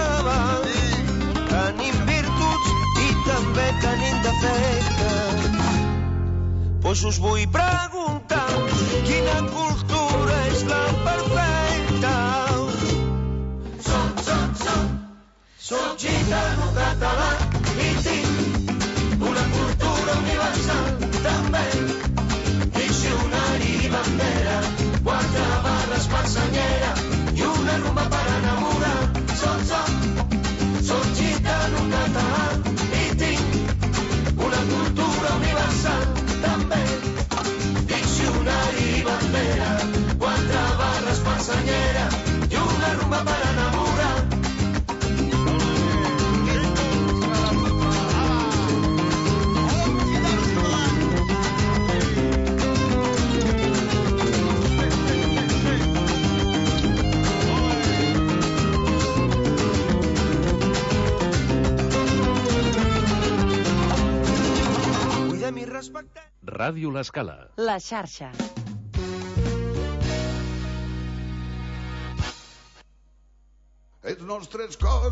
catalans. Tenim virtuts i també tenim defectes. Us vull preguntar quina cultura és la perfecta. Soc gitano català i tinc una cultura universal també. Diccionari i bandera, 4 barres per senyera i una rumba per enamorar. Soc gitano català i tinc una cultura universal també. Diccionari i bandera, 4 barres per senyera i una rumba per enamorar. Ràdio L'Escala. La xarxa. Els nostres cors